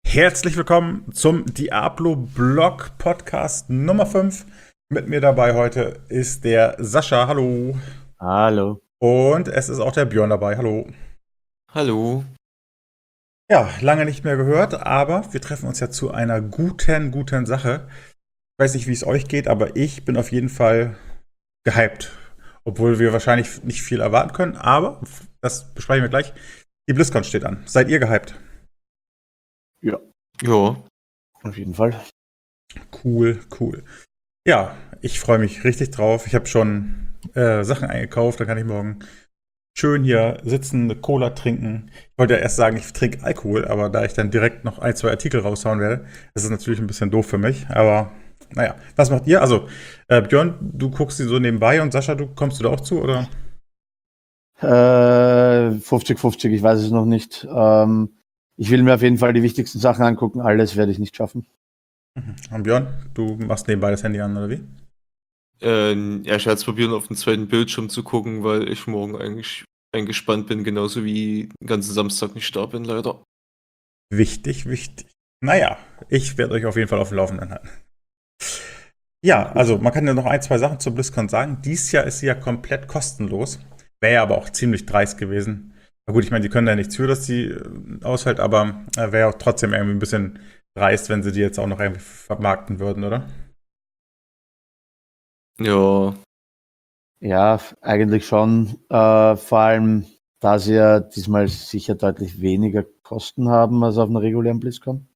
Herzlich willkommen zum Diablo-Blog Podcast Nummer 5. Mit mir dabei heute ist der Sascha, hallo. Hallo. Und es ist auch der Björn dabei, hallo. Hallo. Ja, lange nicht mehr gehört, aber wir treffen uns ja zu einer guten Sache. Ich weiß nicht, wie es euch geht, aber ich bin auf jeden Fall gehypt. Obwohl wir wahrscheinlich nicht viel erwarten können, aber das besprechen wir gleich. Die BlizzCon steht an. Seid ihr gehypt? Ja, Ja. auf jeden Fall. Cool. Ja, ich freue mich richtig drauf. Ich habe schon Sachen eingekauft. Da kann ich morgen schön hier sitzen, eine Cola trinken. Ich wollte ja erst sagen, ich trinke Alkohol, aber da ich dann direkt noch ein, zwei Artikel raushauen werde, ist es natürlich ein bisschen doof für mich. Aber naja, was macht ihr? Also, Björn, du guckst sie so nebenbei und Sascha, kommst du da auch zu, oder? 50-50, ich weiß es noch nicht. Ich will mir auf jeden Fall die wichtigsten Sachen angucken. Alles werde ich nicht schaffen. Und Björn, du machst nebenbei das Handy an, oder wie? Ja, ich werde es probieren, auf den zweiten Bildschirm zu gucken, weil ich morgen eigentlich eingespannt bin, genauso wie den ganzen Samstag nicht da bin, leider. Wichtig. Naja, ich werde euch auf jeden Fall auf dem Laufenden halten. Ja, also man kann ja noch ein, zwei Sachen zur BlizzCon sagen. Dieses Jahr ist sie ja komplett kostenlos. Wäre ja aber auch ziemlich dreist gewesen. Na gut, ich meine, die können ja nichts für, dass sie ausfällt, aber wäre ja auch trotzdem irgendwie ein bisschen dreist, wenn sie die jetzt auch noch irgendwie vermarkten würden, oder? Ja, Ja, eigentlich schon. Vor allem, da sie ja diesmal sicher deutlich weniger Kosten haben als auf einer regulären BlizzCon.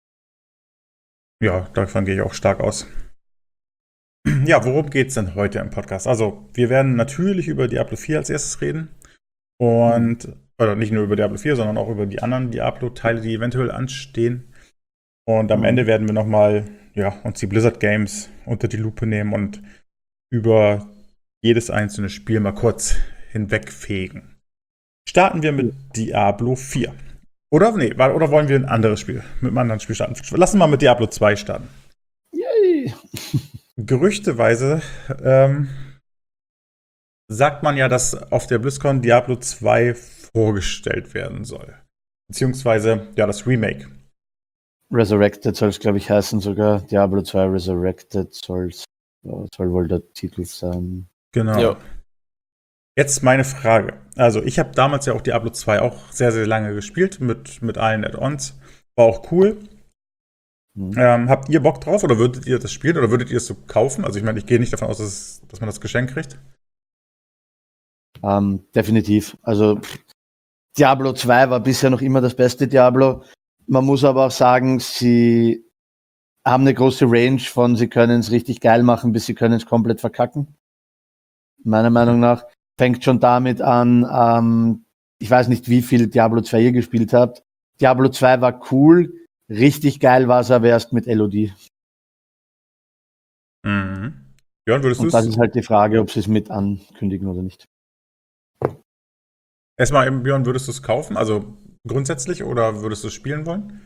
Ja, davon gehe ich auch stark aus. Ja, worum geht es denn heute im Podcast? Also, wir werden natürlich über Diablo 4 als erstes reden. Und, oder nicht nur über Diablo 4, sondern auch über die anderen Diablo-Teile, die eventuell anstehen. Und am Ende werden wir nochmal, ja, uns die Blizzard Games unter die Lupe nehmen und über jedes einzelne Spiel mal kurz hinwegfegen. Starten wir mit Diablo 4. Oder? Nee, oder wollen wir ein anderes Spiel, mit einem anderen Spiel starten? Lassen wir mal mit Diablo 2 starten. Yay! Gerüchteweise sagt man ja, dass auf der BlizzCon Diablo 2 vorgestellt werden soll. Beziehungsweise, ja, das Remake. Resurrected soll es, glaube ich, heißen sogar. Diablo 2 Resurrected soll wohl der Titel sein. Genau. Ja. Jetzt meine Frage. Also, ich habe damals ja auch Diablo 2 auch sehr, sehr lange gespielt, mit allen Add-ons. War auch cool. Habt ihr Bock drauf oder würdet ihr das spielen oder würdet ihr es so kaufen? Also, ich meine, ich gehe nicht davon aus, dass man das Geschenk kriegt. Definitiv. Also Diablo 2 war bisher noch immer das beste Diablo. Man muss aber auch sagen, sie haben eine große Range von, sie können es richtig geil machen, bis sie können es komplett verkacken. Meiner Meinung nach fängt schon damit an, ich weiß nicht, wie viel Diablo 2 ihr gespielt habt. Diablo 2 war cool, richtig geil war es aber erst mit LOD. Mhm. Björn, würdest du Und das es? ist halt die Frage, ob sie es mit ankündigen oder nicht. Erstmal, Björn, würdest du es kaufen? Also grundsätzlich oder würdest du es spielen wollen?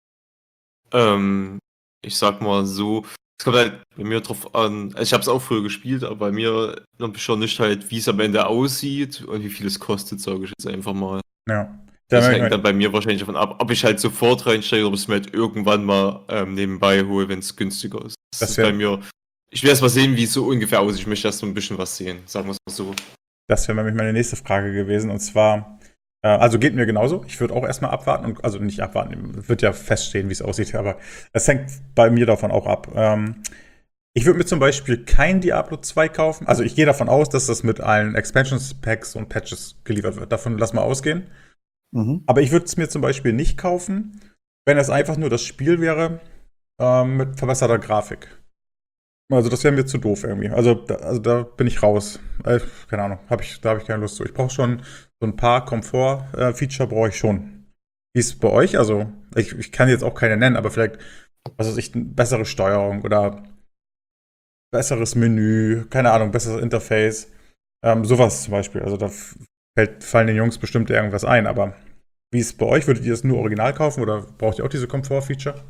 Ich sag mal so, es kommt halt bei mir drauf an, also ich habe es auch früher gespielt, aber bei mir schon nicht halt, wie es am Ende aussieht und wie viel es kostet, sage ich jetzt einfach mal. Ja. Das hängt dann bei mir wahrscheinlich davon ab, ob ich halt sofort reinsteige oder ob ich es mir halt irgendwann mal nebenbei hole, wenn es günstiger ist. Das ist bei mir. Ich will erst mal sehen, wie es so ungefähr aussieht. Ich möchte erst so ein bisschen was sehen, sagen wir es mal so. Das wäre nämlich meine nächste Frage gewesen. Und zwar, also geht mir genauso. Ich würde auch erstmal abwarten. Also nicht abwarten, wird ja feststehen, wie es aussieht. Aber es hängt bei mir davon auch ab. Ich würde mir zum Beispiel kein Diablo 2 kaufen. Also ich gehe davon aus, dass das mit allen Expansions, Packs und Patches geliefert wird. Davon lass mal ausgehen. Aber ich würde es mir zum Beispiel nicht kaufen, wenn es einfach nur das Spiel wäre mit verbesserter Grafik. Also das wäre mir zu doof irgendwie. Also da bin ich raus. Keine Ahnung, da habe ich keine Lust zu. Ich brauche schon so ein paar Komfort-Feature brauche ich schon. Wie ist es bei euch? Also ich kann jetzt auch keine nennen, aber vielleicht, was weiß ich, eine bessere Steuerung oder besseres Menü, keine Ahnung, besseres Interface. Sowas zum Beispiel. Also da fallen den Jungs bestimmt irgendwas ein, aber wie ist es bei euch? Würdet ihr es nur original kaufen oder braucht ihr auch diese Komfort-Feature?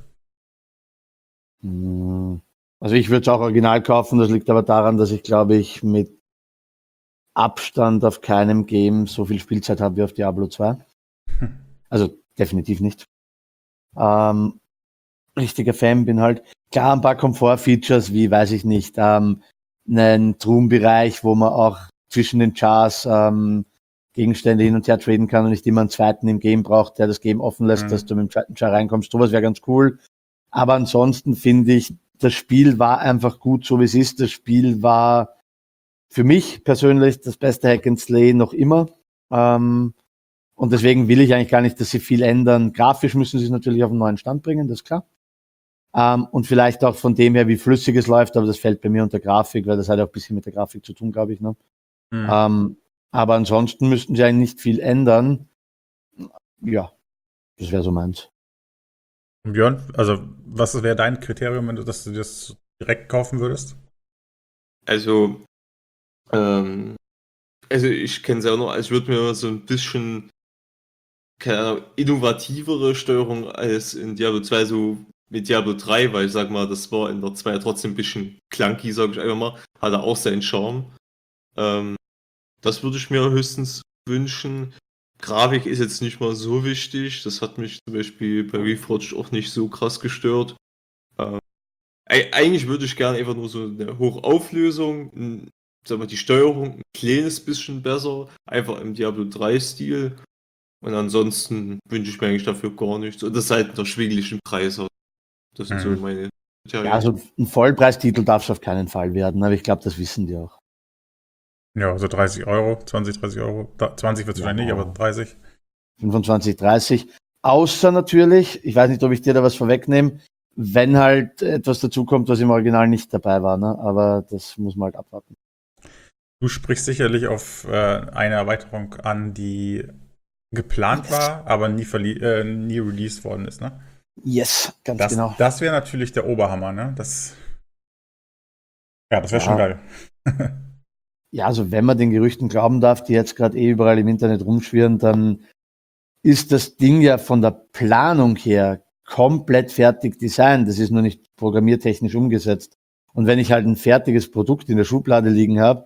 Also ich würde es auch original kaufen, das liegt aber daran, dass ich, glaube ich, mit Abstand auf keinem Game so viel Spielzeit habe wie auf Diablo 2. Also definitiv nicht. richtiger Fan bin halt. Klar, ein paar Komfort-Features, wie, weiß ich nicht, einen Truhenbereich, wo man auch zwischen den Chars Gegenstände hin und her traden kann und nicht immer einen zweiten im Game braucht, der das Game offen lässt, dass du mit dem zweiten Char reinkommst. Sowas wäre ganz cool. Aber ansonsten finde ich, das Spiel war einfach gut, so wie es ist. Das Spiel war für mich persönlich das beste Hack and Slay noch immer. Und deswegen will ich eigentlich gar nicht, dass sie viel ändern. Grafisch müssen sie es natürlich auf einen neuen Stand bringen, das ist klar. Und vielleicht auch von dem her, wie flüssig es läuft, aber das fällt bei mir unter Grafik, weil das hat auch ein bisschen mit der Grafik zu tun, glaube ich. Ne? Aber ansonsten müssten sie eigentlich nicht viel ändern. Ja, das wäre so meins. Und Björn, also was wäre dein Kriterium, wenn du das direkt kaufen würdest? Also ich kenne es ja auch noch, als würde mir so ein bisschen, keine Ahnung, innovativere Steuerung als in Diablo 2 so mit Diablo 3, weil ich sag mal, das war in der 2 ja trotzdem ein bisschen clunky, sag ich einfach mal, hatte auch seinen Charme. Das würde ich mir höchstens wünschen. Grafik ist jetzt nicht mal so wichtig, das hat mich zum Beispiel bei Reforged auch nicht so krass gestört. Eigentlich würde ich gerne einfach nur so eine Hochauflösung, sag mal, die Steuerung ein kleines bisschen besser, einfach im Diablo 3-Stil. Und ansonsten wünsche ich mir eigentlich dafür gar nichts. Und das halt einen erschwinglichen Preis hat. Das sind so meine Kriterien. Ja, also ein Vollpreistitel darf es auf keinen Fall werden, aber ich glaube, das wissen die auch. Ja, so 30 Euro, 20, 30 Euro. 20 wird es wahrscheinlich nicht, aber 30. 25, 30. Außer natürlich, ich weiß nicht, ob ich dir da was vorwegnehme, wenn halt etwas dazukommt, was im Original nicht dabei war, ne? Aber das muss man halt abwarten. Du sprichst sicherlich auf eine Erweiterung an, die geplant war, aber nie released worden ist, ne? Yes, ganz genau. Das wäre natürlich der Oberhammer, ne? Das wäre schon geil. Ja, also wenn man den Gerüchten glauben darf, die jetzt gerade überall im Internet rumschwirren, dann ist das Ding ja von der Planung her komplett fertig designt. Das ist nur nicht programmiertechnisch umgesetzt. Und wenn ich halt ein fertiges Produkt in der Schublade liegen habe,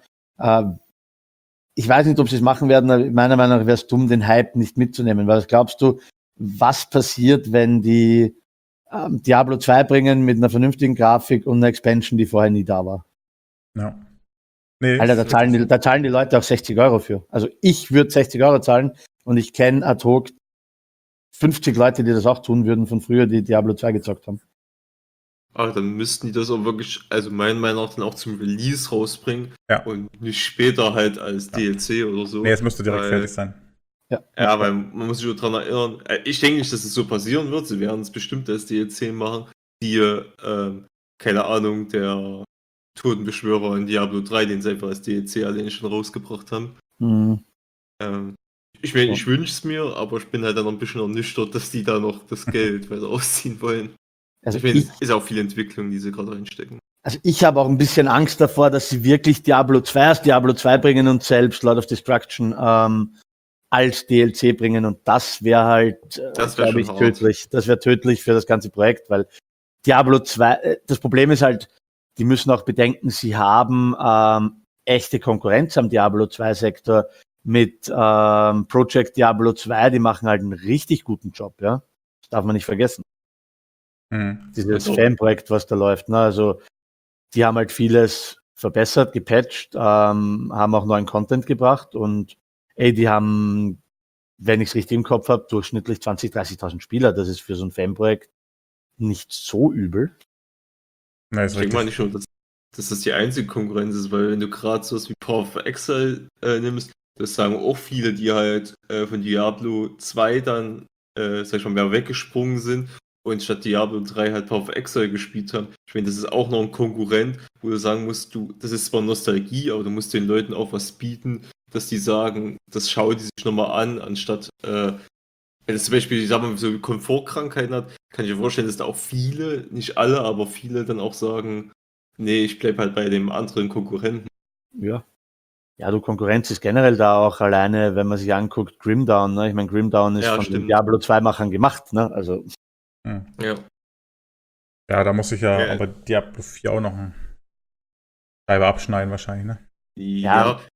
ich weiß nicht, ob sie es machen werden, aber meiner Meinung nach wäre es dumm, den Hype nicht mitzunehmen. Weil was glaubst du, was passiert, wenn die Diablo 2 bringen mit einer vernünftigen Grafik und einer Expansion, die vorher nie da war? Ja. Nee, Alter, da zahlen die Leute auch 60 Euro für. Also ich würde 60 Euro zahlen und ich kenne ad hoc 50 Leute, die das auch tun würden von früher, die Diablo 2 gezockt haben. Aber dann müssten die das auch wirklich, also meiner Meinung nach, dann auch zum Release rausbringen und nicht später halt als DLC oder so. Nee, es müsste direkt fertig sein. Ja, weil man muss sich nur daran erinnern, ich denke nicht, dass es so passieren wird, sie werden es bestimmt als DLC machen, die, keine Ahnung, der Totenbeschwörer in Diablo 3, den sie einfach als DLC alleine schon rausgebracht haben. Ich meine, ich wünsche es mir, aber ich bin halt dann noch ein bisschen ernüchtert, dass die da noch das Geld weiter ausziehen wollen. Also ich meine, es ist auch viel Entwicklung, die sie gerade reinstecken. Also ich habe auch ein bisschen Angst davor, dass sie wirklich Diablo 2 als Diablo 2 bringen und selbst Lord of Destruction als DLC bringen und das wäre halt, glaube ich, tödlich. Das wäre tödlich für das ganze Projekt, weil Diablo 2, das Problem ist halt, die müssen auch bedenken, sie haben echte Konkurrenz am Diablo 2 Sektor mit Project Diablo 2, die machen halt einen richtig guten Job, ja. Das darf man nicht vergessen. Dieses Fanprojekt, was da läuft, ne? Also die haben halt vieles verbessert, gepatcht, haben auch neuen Content gebracht und die haben, wenn ich es richtig im Kopf habe, durchschnittlich 20.000, 30.000 Spieler. Das ist für so ein Fanprojekt nicht so übel. Nein, ich denke mal nicht schon, dass das die einzige Konkurrenz ist, weil wenn du gerade sowas wie Path of Exile nimmst, das sagen auch viele, die halt von Diablo 2 dann, sag ich mal, mehr weggesprungen sind und statt Diablo 3 halt Path of Exile gespielt haben. Ich meine, das ist auch noch ein Konkurrent, wo du sagen musst, das ist zwar Nostalgie, aber du musst den Leuten auch was bieten, dass die sagen, das schauen die sich nochmal an, anstatt, wenn es zum Beispiel, ich sag mal, so Komfortkrankheiten hat, kann ich mir vorstellen, dass da auch viele, nicht alle, aber viele dann auch sagen, nee, ich bleib halt bei dem anderen Konkurrenten. Ja. Ja, du, Konkurrenz ist generell da auch alleine, wenn man sich anguckt, Grimdown, ne? Ich meine, Grimdown ist von den Diablo 2-Machern gemacht, ne? Also. Ja, da muss ich aber Diablo 4 auch noch ein Scheibe abschneiden wahrscheinlich, ne? Ja.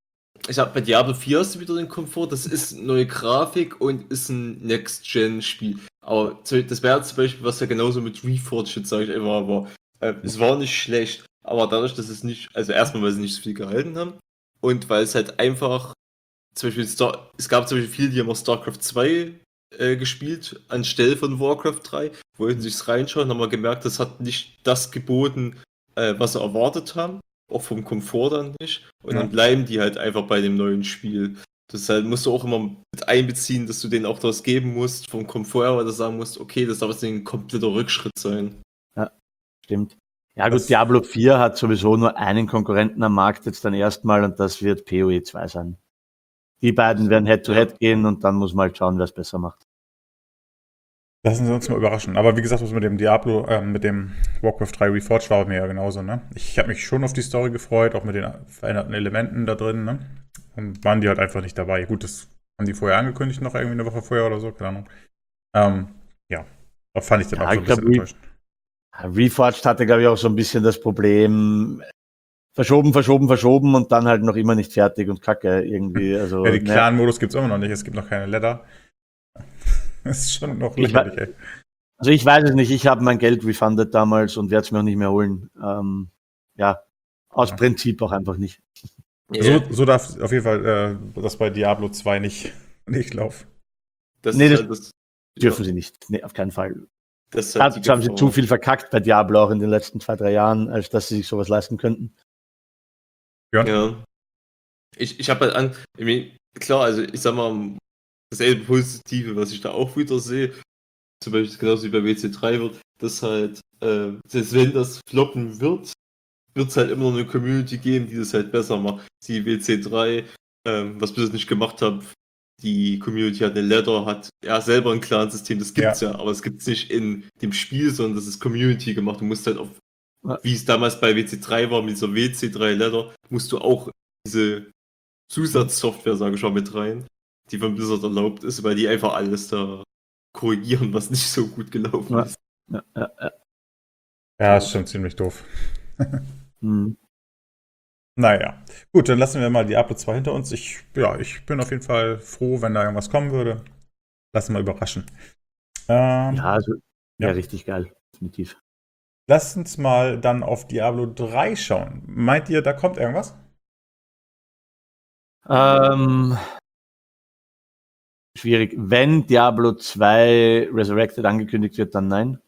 ich habe bei Diablo 4 hast du wieder den Komfort, das ist neue Grafik und ist ein Next-Gen-Spiel. Aber das wäre zum Beispiel, was ja genauso mit Reforged jetzt, sage ich einfach, aber es war nicht schlecht. Aber dadurch, dass es nicht, also erstmal, weil sie nicht so viel gehalten haben und weil es halt einfach, zum Beispiel, es gab zum Beispiel viele, die haben auch StarCraft 2 gespielt, anstelle von Warcraft 3, wollten sich's reinschauen, haben wir gemerkt, das hat nicht das geboten, was sie erwartet haben, auch vom Komfort dann nicht. Und dann bleiben die halt einfach bei dem neuen Spiel. Das halt musst du auch immer mit einbeziehen, dass du denen auch das geben musst, vom Komfort her, weil du sagen musst, okay, das darf jetzt ein kompletter Rückschritt sein. Ja, stimmt. Ja gut, Diablo 4 hat sowieso nur einen Konkurrenten am Markt jetzt dann erstmal und das wird PoE 2 sein. Die beiden werden Head-to-Head gehen und dann muss man halt schauen, wer es besser macht. Lassen Sie uns mal überraschen. Aber wie gesagt, was mit dem Diablo, mit dem Warcraft 3 Reforged war bei mir ja genauso, ne? Ich habe mich schon auf die Story gefreut, auch mit den veränderten Elementen da drin, ne? Und waren die halt einfach nicht dabei. Gut, das haben die vorher angekündigt, noch irgendwie eine Woche vorher oder so, keine Ahnung. Ja, da fand ich dann auch so ein bisschen enttäuschend. Reforged hatte, glaube ich, auch so ein bisschen das Problem, verschoben und dann halt noch immer nicht fertig und kacke irgendwie. Also, ja, den Clan-Modus gibt es immer noch nicht, es gibt noch keine Leather. Das ist schon noch lächerlich, ey. Also ich weiß es nicht, ich habe mein Geld refunded damals und werde es mir auch nicht mehr holen. Aus Prinzip auch einfach nicht. So darf auf jeden Fall das bei Diablo 2 nicht laufen. Das dürfen sie nicht. Nee, auf keinen Fall. Dazu haben sie zu viel verkackt bei Diablo auch in den letzten 2-3 Jahren, als dass sie sich sowas leisten könnten. Ja. Ich habe halt klar, also ich sag mal, dasselbe Positive, was ich da auch wieder sehe, zum Beispiel genauso wie bei WC3 wird, dass halt, selbst wenn das floppen wird es halt immer noch eine Community geben, die das halt besser macht. Die WC3, was wir das nicht gemacht haben, die Community hat eine Ladder, hat ja selber ein Clan-System, das gibt's ja, aber es gibt's nicht in dem Spiel, sondern das ist Community gemacht. Du musst halt auf, wie es damals bei WC3 war, mit dieser WC3 Ladder, musst du auch diese Zusatzsoftware, sage ich mal, mit rein, die von Blizzard erlaubt ist, weil die einfach alles da korrigieren, was nicht so gut gelaufen ist. Ja, ist schon ziemlich doof. Naja, gut, dann lassen wir mal Diablo 2 hinter uns. Ich bin auf jeden Fall froh, wenn da irgendwas kommen würde. Lassen wir überraschen. Richtig geil, definitiv. Lasst uns mal dann auf Diablo 3 schauen. Meint ihr, da kommt irgendwas? Schwierig. Wenn Diablo 2 Resurrected angekündigt wird, dann nein.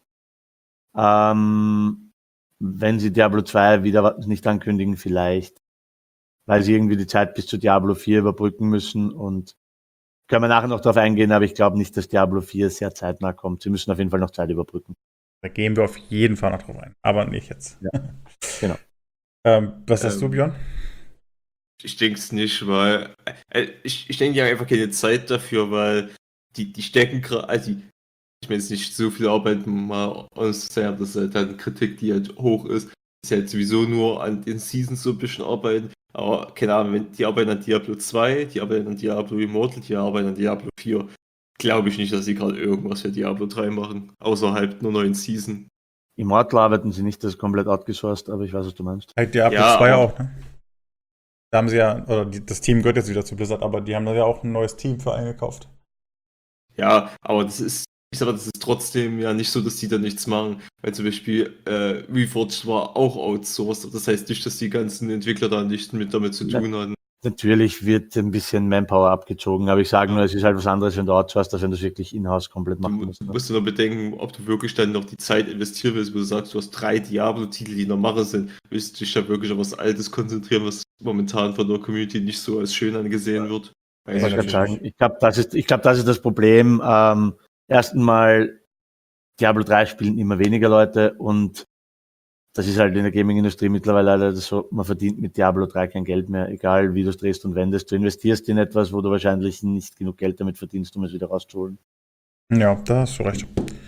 Wenn sie Diablo 2 wieder nicht ankündigen, vielleicht. Weil sie irgendwie die Zeit bis zu Diablo 4 überbrücken müssen und können wir nachher noch darauf eingehen, aber ich glaube nicht, dass Diablo 4 sehr zeitnah kommt. Sie müssen auf jeden Fall noch Zeit überbrücken. Da gehen wir auf jeden Fall noch drauf ein, aber nicht jetzt. Ja, genau. Was hast du, Björn? Ich denke es nicht, weil ich denke, die haben einfach keine Zeit dafür, weil die stecken gerade, also ich meine, es ist nicht so viel Arbeit, mal uns zu sagen, das ist halt eine Kritik, die halt hoch ist. Ist halt sowieso nur an den Seasons so ein bisschen arbeiten, aber keine Ahnung, wenn die arbeiten an Diablo 2, die arbeiten an Diablo Immortal, die arbeiten an Diablo 4, glaube ich nicht, dass sie gerade irgendwas für Diablo 3 machen, außerhalb nur neuen Season. Immortal arbeiten sie nicht, das ist komplett outgesourced, aber ich weiß, was du meinst. Diablo 2 auch, ne? Da haben sie ja, oder das Team gehört jetzt wieder zu Blizzard, aber die haben da ja auch ein neues Team für eingekauft. Ja, aber das ist trotzdem ja nicht so, dass die da nichts machen. Weil zum Beispiel Reforged war auch outsourced. Das heißt nicht, dass die ganzen Entwickler da nicht damit zu tun hatten. Natürlich wird ein bisschen Manpower abgezogen, aber ich sage nur, es ist halt was anderes, wenn du outsourced, als wenn du es wirklich in-house komplett machen musst. Du musst nur bedenken, ob du wirklich dann noch die Zeit investieren willst, wo du sagst, du hast 3 Diablo-Titel, die noch Mache sind. Willst du dich da wirklich auf was Altes konzentrieren, was momentan von der Community nicht so als schön angesehen wird? Ich glaube, das ist das Problem. Erstens mal, Diablo 3 spielen immer weniger Leute und das ist halt in der Gaming-Industrie mittlerweile leider so, man verdient mit Diablo 3 kein Geld mehr, egal wie du es drehst und wendest. Du investierst in etwas, wo du wahrscheinlich nicht genug Geld damit verdienst, um es wieder rauszuholen. Ja, da hast du recht.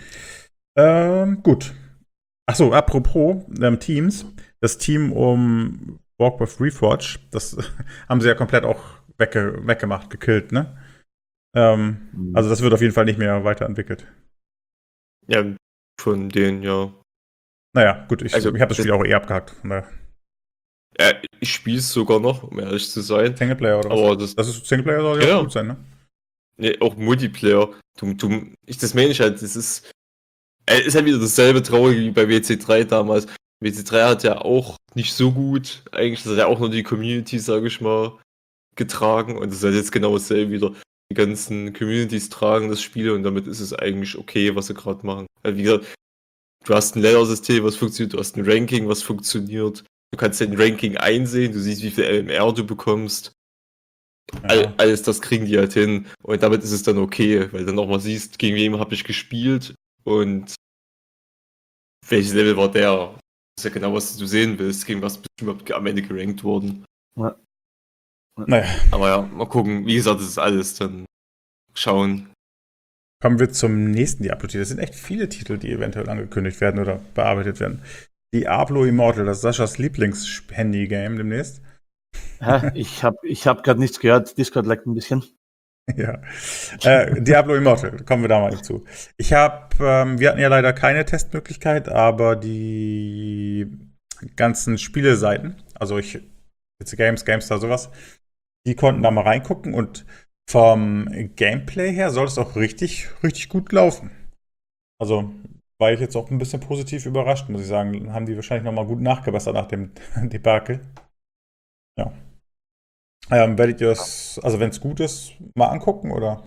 Gut. Achso, apropos Teams. Das Team um Warcraft Reforged, das haben sie ja komplett auch weggemacht, gekillt, ne? Also das wird auf jeden Fall nicht mehr weiterentwickelt. Ja, von denen, ja. Naja, gut, ich habe das Spiel auch abgehakt. Ich spiele es sogar noch, um ehrlich zu sein. Singleplayer oder was? Aber das ist Singleplayer soll ja auch gut sein, ne? Nee, auch Multiplayer. Das meine ich halt, ist halt wieder dasselbe Traurige wie bei WC3 damals. WC3 hat ja auch nicht so gut, eigentlich, das hat ja auch nur die Community, sage ich mal, getragen und das ist halt jetzt genau dasselbe wieder. Die ganzen Communities tragen das Spiel und damit ist es eigentlich okay, was sie gerade machen. Also wie gesagt, du hast ein Ladder-System, was funktioniert, du hast ein Ranking, was funktioniert. Du kannst dein Ranking einsehen, du siehst, wie viel LMR du bekommst. Ja. Alles das kriegen die halt hin und damit ist es dann okay, weil du dann auch mal siehst, gegen wen habe ich gespielt und welches Level war der. Das ist ja genau, was du sehen willst, gegen was bist du überhaupt am Ende gerankt worden. Ja. Naja. Aber ja, mal gucken, wie gesagt, das ist alles, dann schauen. Kommen wir zum nächsten Diablo-Titel. Das sind echt viele Titel, die eventuell angekündigt werden oder bearbeitet werden. Diablo Immortal, das ist Saschas Lieblings-Handy-Game demnächst. Ja, ich hab gerade nichts gehört. Discord leckt ein bisschen. Ja. Diablo Immortal, kommen wir da mal zu. Wir hatten ja leider keine Testmöglichkeit, aber die ganzen Spieleseiten, also PC Games, GameStar, sowas, die konnten da mal reingucken und vom Gameplay her soll es auch richtig, richtig gut laufen. Also war ich jetzt auch ein bisschen positiv überrascht, muss ich sagen. Haben die wahrscheinlich nochmal gut nachgebessert nach dem Debakel. Ja. Werdet ihr das, also wenn es gut ist, mal angucken, oder?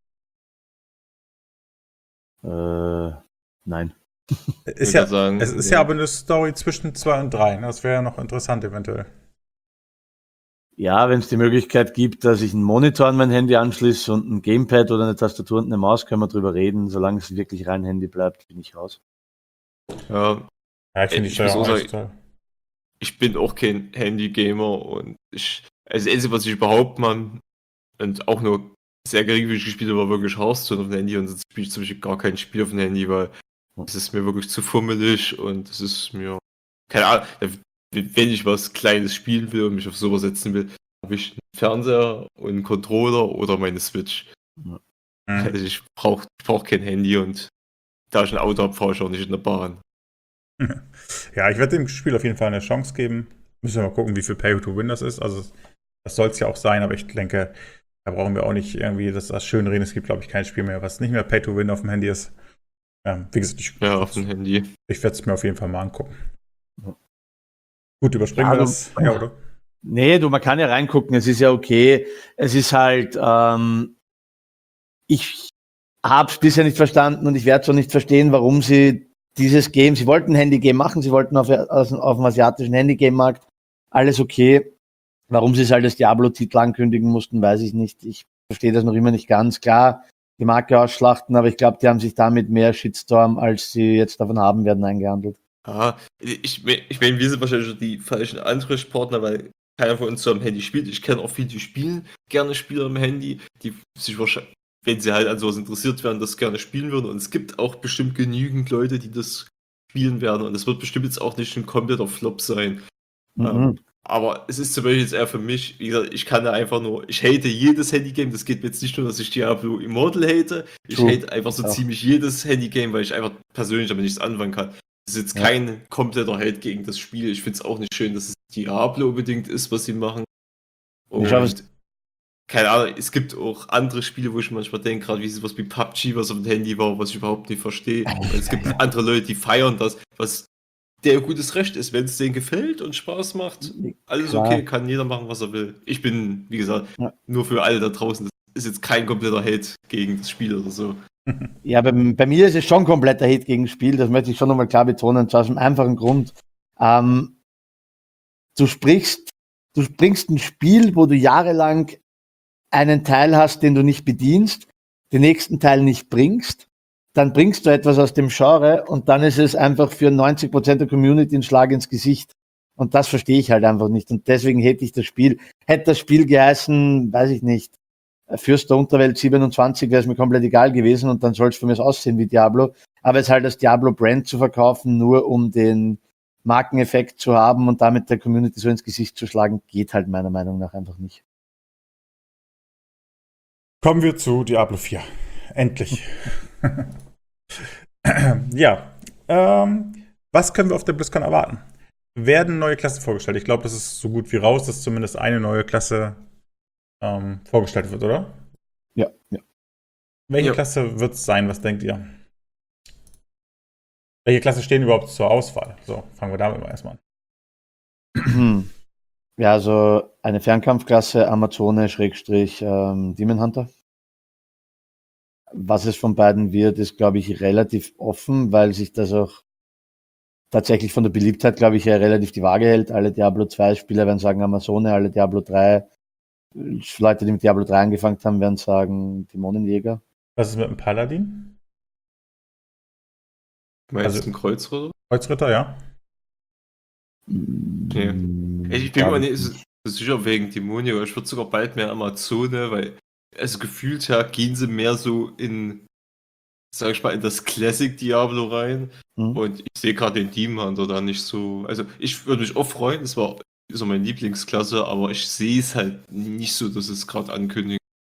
Nein. Es ist ja aber eine Story zwischen 2 und 3. Ne? Das wäre ja noch interessant eventuell. Ja, wenn es die Möglichkeit gibt, dass ich einen Monitor an mein Handy anschließe und ein Gamepad oder eine Tastatur und eine Maus, können wir drüber reden. Solange es wirklich rein Handy bleibt, bin ich raus. Ja, ich finde die Steuerung auch echt toll. Ich bin auch kein Handy-Gamer und also das Einzige, was ich überhaupt mal und auch nur sehr geringfügig gespielt habe, war wirklich Hearthstone auf dem Handy und sonst spiele ich zum Beispiel gar kein Spiel auf dem Handy, weil es ist mir wirklich zu fummelig und es ist mir, keine Ahnung, wenn ich was Kleines spielen will und mich auf sowas setzen will, habe ich einen Fernseher und einen Controller oder meine Switch. Also ich brauch kein Handy und da ich ein Auto habe, fahre ich auch nicht in der Bahn. Ja, ich werde dem Spiel auf jeden Fall eine Chance geben. Müssen wir mal gucken, wie viel Pay-to-Win das ist. Also das soll es ja auch sein, aber ich denke, da brauchen wir auch nicht irgendwie das schön reden. Es gibt, glaube ich, kein Spiel mehr, was nicht mehr Pay-to-Win auf dem Handy ist. Wie gesagt, auf dem Handy. Ich werde es mir auf jeden Fall mal angucken. Gut, überspringen wir das. Ja, oder? Nee, man kann ja reingucken, es ist ja okay. Es ist halt, ich habe es bisher nicht verstanden und ich werde es auch nicht verstehen, warum sie dieses Game, sie wollten ein Handy-Game machen, sie wollten auf dem asiatischen Handy-Game-Markt, alles okay. Warum sie es halt als Diablo-Titel ankündigen mussten, weiß ich nicht. Ich verstehe das noch immer nicht ganz. Klar, die Marke ausschlachten, aber ich glaube, die haben sich damit mehr Shitstorm, als sie jetzt davon haben werden, eingehandelt. Ich meine, wir sind wahrscheinlich schon die falschen Ansprechpartner, weil keiner von uns so am Handy spielt. Ich kenne auch viele, die spielen gerne Spieler am Handy, die sich wahrscheinlich, wenn sie halt an sowas interessiert werden, das gerne spielen würden. Und es gibt auch bestimmt genügend Leute, die das spielen werden. Und es wird bestimmt jetzt auch nicht ein kompletter Flop sein. Aber es ist zum Beispiel jetzt eher für mich, wie gesagt, ich kann da einfach nur, ich hate jedes Handygame, das geht mir jetzt nicht nur, dass ich Diablo Immortal hate, ich hate einfach so ziemlich jedes Handygame, weil ich einfach persönlich damit nichts anfangen kann. Das ist jetzt kein kompletter Hate gegen das Spiel, ich finde es auch nicht schön, dass es Diablo unbedingt ist, was sie machen. Und keine Ahnung, es gibt auch andere Spiele, wo ich manchmal denke, gerade wie sowas wie PUBG, was auf dem Handy war, was ich überhaupt nicht verstehe. Und es gibt andere Leute, die feiern das, was der gutes Recht ist, wenn es denen gefällt und Spaß macht. Alles okay, kann jeder machen, was er will. Ich bin, wie gesagt, nur für alle da draußen. Das ist jetzt kein kompletter Hate gegen das Spiel oder so. Ja, bei mir ist es schon kompletter Hate gegen das Spiel, das möchte ich schon nochmal klar betonen, zwar aus einem einfachen Grund. Du bringst ein Spiel, wo du jahrelang einen Teil hast, den du nicht bedienst, den nächsten Teil nicht bringst, dann bringst du etwas aus dem Genre und dann ist es einfach für 90% der Community ein Schlag ins Gesicht. Und das verstehe ich halt einfach nicht. Und deswegen hätte ich das Spiel. Hätte das Spiel geheißen, weiß ich nicht, Fürst der Unterwelt 27, wäre es mir komplett egal gewesen und dann soll es für mich aussehen wie Diablo. Aber es halt als Diablo-Brand zu verkaufen, nur um den Markeneffekt zu haben und damit der Community so ins Gesicht zu schlagen, geht halt meiner Meinung nach einfach nicht. Kommen wir zu Diablo 4. Endlich. Ja. Was können wir auf der BlizzCon erwarten? werden neue Klassen vorgestellt. Ich glaube, das ist so gut wie raus, dass zumindest eine neue Klasse vorgestellt wird, oder? Ja, ja. Welche Ja. Klasse wird es sein? Was denkt ihr? Welche Klasse stehen überhaupt zur Auswahl? So, fangen wir damit mal erstmal an. Ja, also eine Fernkampfklasse, Amazone, Demon Hunter. Was es von beiden wird, ist, glaube ich, relativ offen, weil sich das auch tatsächlich von der Beliebtheit, glaube ich, ja relativ die Waage hält. Alle Diablo 2 Spieler werden sagen Amazone, alle Diablo 3 Leute, die mit Diablo 3 angefangen haben, werden sagen Dämonenjäger. Was ist mit dem Paladin? Meinst Also- du einen Kreuzritter? Kreuzritter, ja. Ich bin mir nicht so sicher wegen Dämonen, aber ich würde sogar bald mehr Amazone, weil also gefühlt her gehen sie mehr so in, sag ich mal, in das Classic Diablo rein. Mhm. Und ich sehe gerade den Demon Hunter da nicht so. Also ich würde mich auch freuen, das war so meine Lieblingsklasse, aber ich sehe es halt nicht so, dass es gerade ankündigt.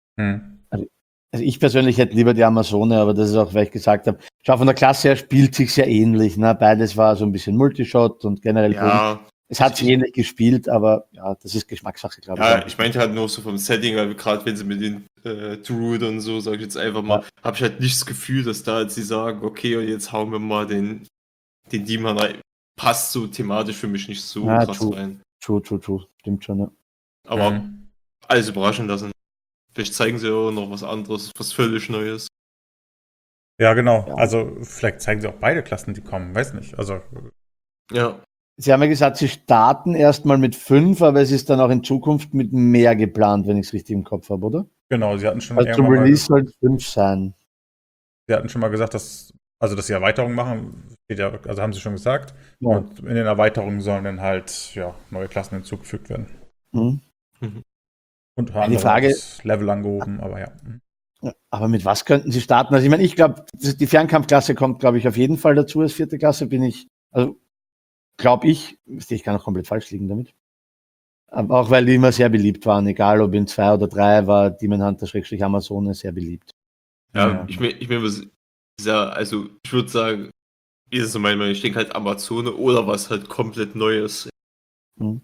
Also ich persönlich hätte lieber die Amazone, aber das ist auch, weil ich gesagt habe, schau, von der Klasse her spielt sich sehr ähnlich. Ne? Beides war so ein bisschen Multishot und generell Ja, es hat sich ähnlich gespielt, aber ja, das ist Geschmackssache, glaube ich. ja, ich meinte halt nur so vom Setting, weil gerade wenn sie mit den Druid und so, sag ich jetzt einfach mal, habe ich halt nicht das Gefühl, dass da jetzt sie sagen, okay, und jetzt hauen wir mal den Demon rein. Passt so thematisch für mich nicht so Ja, krass true. rein. True. Stimmt schon, ja. Aber alles überraschend lassen. Vielleicht zeigen sie ja noch was anderes, was völlig Neues. Ja, genau. Ja. Also vielleicht zeigen sie auch beide Klassen, die kommen. Weiß nicht. Also Ja. Sie haben ja gesagt, Sie starten erstmal mit 5, aber es ist dann auch in Zukunft mit mehr geplant, wenn ich es richtig im Kopf habe, oder? genau, sie hatten schon Also zum Release soll es 5 sein. Sie hatten schon mal gesagt, dass sie Erweiterungen machen. Steht ja, also haben sie schon gesagt. Ja. Und in den Erweiterungen sollen dann halt neue Klassen hinzugefügt werden. Mhm. Unter Die anderem Frage- das Level angehoben, aber ja. Ja, aber mit was könnten Sie starten? Also ich meine, ich glaube, die Fernkampfklasse kommt, glaube ich, auf jeden Fall dazu als 4. Klasse, glaube ich kann auch komplett falsch liegen damit. Aber auch weil die immer sehr beliebt waren, egal ob in 2 oder 3 war Demon Hunter Amazone sehr beliebt. Ja, ich würde sagen, wie ist es so meine Meinung? Ich denke halt Amazone oder was halt komplett Neues. Mhm.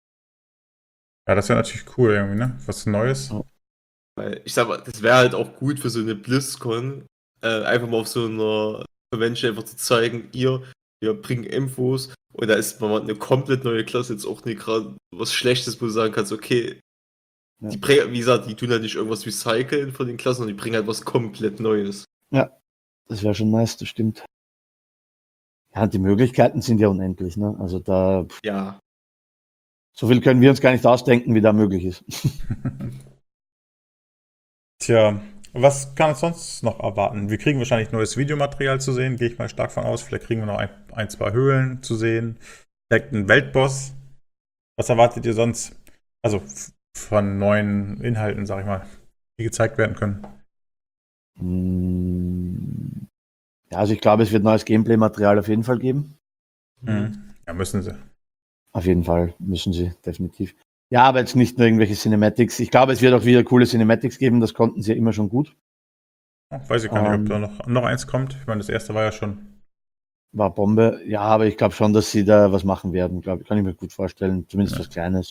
Ja, das wäre natürlich cool irgendwie, ne? Was Neues. Ja. Weil ich sag mal, das wäre halt auch gut für so eine BlizzCon, einfach mal auf so einer Convention einfach zu zeigen, wir bringen Infos und da ist mal eine komplett neue Klasse, jetzt auch nicht gerade was Schlechtes, wo du sagen kannst, okay, Ja. wie gesagt, die tun halt nicht irgendwas recyceln von den Klassen, sondern die bringen halt was komplett Neues. Das wäre schon nice, das stimmt. Ja, die Möglichkeiten sind ja unendlich, ne? Also Ja. so viel können wir uns gar nicht ausdenken, wie da möglich ist. Tja, was kann uns sonst noch erwarten? Wir kriegen wahrscheinlich neues Videomaterial zu sehen, gehe ich mal stark von aus. Vielleicht kriegen wir noch ein, zwei Höhlen zu sehen. Vielleicht einen Weltboss. Was erwartet ihr sonst? Also von neuen Inhalten, sag ich mal, die gezeigt werden können. Ja, also ich glaube, es wird neues Gameplay-Material auf jeden Fall geben. Ja, müssen sie. Auf jeden Fall müssen sie, definitiv. Ja, aber jetzt nicht nur irgendwelche Cinematics. Ich glaube, es wird auch wieder coole Cinematics geben, das konnten sie ja immer schon gut. Weiß ich gar nicht, ob da noch eins kommt. Ich meine, das erste war ja schon. War Bombe. Ja, aber ich glaube schon, dass sie da was machen werden, glaube ich. Kann ich mir gut vorstellen. Zumindest was Kleines.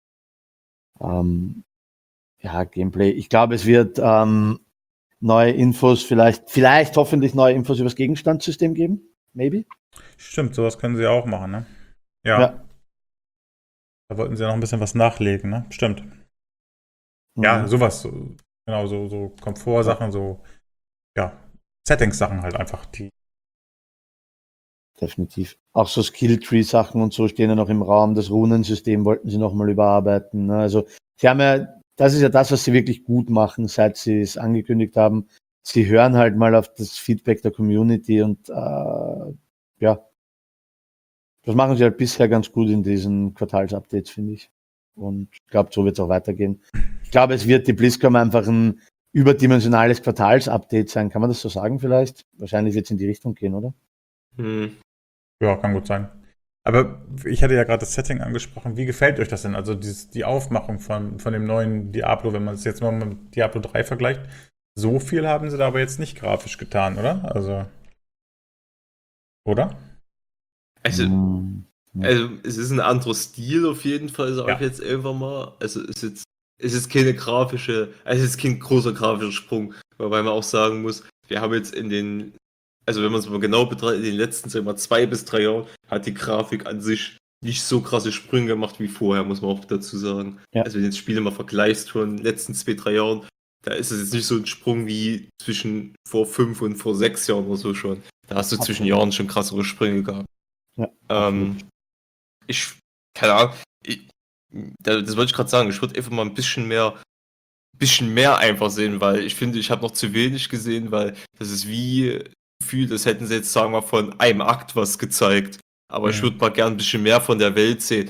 Ja, Gameplay. Ich glaube, es wird neue Infos, vielleicht hoffentlich neue Infos über das Gegenstandssystem geben. Maybe. Stimmt, sowas können sie ja auch machen, ne? Ja. Da wollten sie ja noch ein bisschen was nachlegen, ne? Stimmt. Ja, sowas. Genau, so Komfortsachen, so, ja, Settings-Sachen halt einfach, die. Definitiv. Auch so Skill-Tree-Sachen und so stehen ja noch im Raum. Das Runensystem wollten sie nochmal überarbeiten. Ne? Also, sie haben ja, das ist ja das, was sie wirklich gut machen, seit sie es angekündigt haben. Sie hören halt mal auf das Feedback der Community und ja, das machen sie halt bisher ganz gut in diesen Quartals-Updates, finde ich. Und ich glaube, so wird es auch weitergehen. Ich glaube, es wird die BlizzCon einfach ein überdimensionales Quartals-Update sein. Kann man das so sagen vielleicht? Wahrscheinlich wird es in die Richtung gehen, oder? Ja, kann gut sein. Aber ich hatte ja gerade das Setting angesprochen. Wie gefällt euch das denn? Also die Aufmachung von dem neuen Diablo, wenn man es jetzt mal mit Diablo 3 vergleicht. So viel haben sie da aber jetzt nicht grafisch getan, oder? Also. Oder? Also, Also, es ist ein anderer Stil auf jeden Fall, sage ich Ja. jetzt einfach mal. Also, es ist keine grafische, also es ist kein großer grafischer Sprung, wobei man auch sagen muss, wir haben jetzt also wenn man es mal genau betrachtet, in den letzten, sagen wir mal, 2 bis 3 Jahren hat die Grafik an sich nicht so krasse Sprünge gemacht wie vorher, muss man auch dazu sagen. Ja. Also wenn du jetzt Spiele mal vergleichst von den letzten 2, 3 Jahren, da ist es jetzt nicht so ein Sprung wie zwischen vor 5 und vor 6 Jahren oder so schon. Da hast du zwischen Absolut. Jahren schon krassere Sprünge gehabt. Ja, Ähm, ich, keine Ahnung, das wollte ich gerade sagen, ich würde einfach mal ein bisschen mehr einfach sehen, weil ich finde, ich habe noch zu wenig gesehen, weil das ist wie gefühlt, als hätten sie jetzt, sagen wir mal, von einem Akt was gezeigt. Aber ich würde mal gern ein bisschen mehr von der Welt sehen.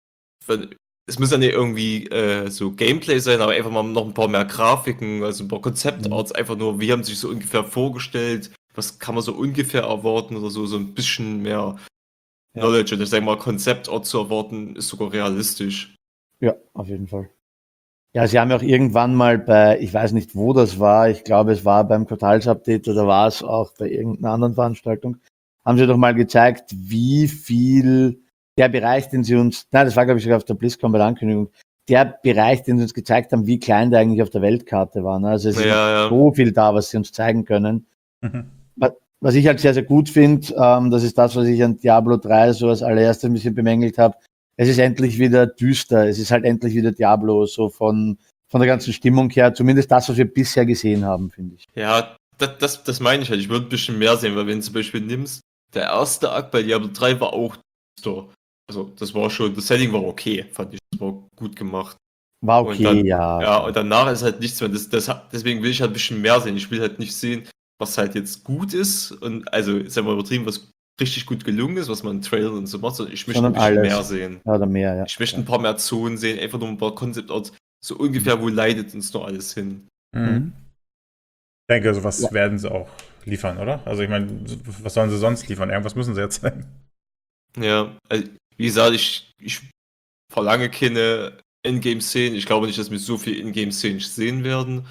Es muss ja nicht irgendwie so Gameplay sein, aber einfach mal noch ein paar mehr Grafiken, also ein paar Konzeptarts, einfach nur, wie haben sie sich so ungefähr vorgestellt, was kann man so ungefähr erwarten oder so ein bisschen mehr Ja. Knowledge. Und ich sage mal, Konzeptart zu erwarten, ist sogar realistisch. Ja, auf jeden Fall. Ja, sie haben ja auch irgendwann mal ich weiß nicht, wo das war, ich glaube, es war beim Quartals-Update oder war es auch bei irgendeiner anderen Veranstaltung, haben sie doch mal gezeigt, wie viel der Bereich, den sie uns, nein, das war, glaube ich, sogar auf der BlizzCon bei der Ankündigung, der Bereich, den sie uns gezeigt haben, wie klein der eigentlich auf der Weltkarte war. Ne? Also es ist Ja. so viel da, was sie uns zeigen können. Mhm. Was ich halt sehr, sehr gut finde, das ist das, was ich an Diablo 3 so als allererstes ein bisschen bemängelt habe. Es ist endlich wieder düster. Es ist halt endlich wieder Diablo, so von der ganzen Stimmung her. Zumindest das, was wir bisher gesehen haben, finde ich. Ja, das meine ich halt. Ich würde ein bisschen mehr sehen, weil wenn du zum Beispiel nimmst, der erste Akt bei Diablo 3 war auch düster. Also das war schon, das Setting war okay, fand ich. Das war gut gemacht. War Und okay, dann, ja. und danach ist halt nichts mehr. Deswegen will ich halt ein bisschen mehr sehen. Ich will halt nicht sehen, was halt jetzt gut ist und also, ist ja mal übertrieben, was richtig gut gelungen ist, was man in Trailern und so macht, sondern ich möchte ein Sondern bisschen alles. mehr sehen. Ja, oder mehr, ja. Ich möchte ein paar mehr Zonen sehen, einfach nur ein paar Concept-Arts, so ungefähr, wo leitet uns noch alles hin. Mhm. Ich denke, sowas Ja. werden sie auch liefern, oder? Also ich meine, was sollen sie sonst liefern? Irgendwas müssen sie jetzt zeigen. Ja, also, wie gesagt, ich verlange keine Ingame-Szenen. Ich glaube nicht, dass wir so viel Ingame-Szenen sehen werden.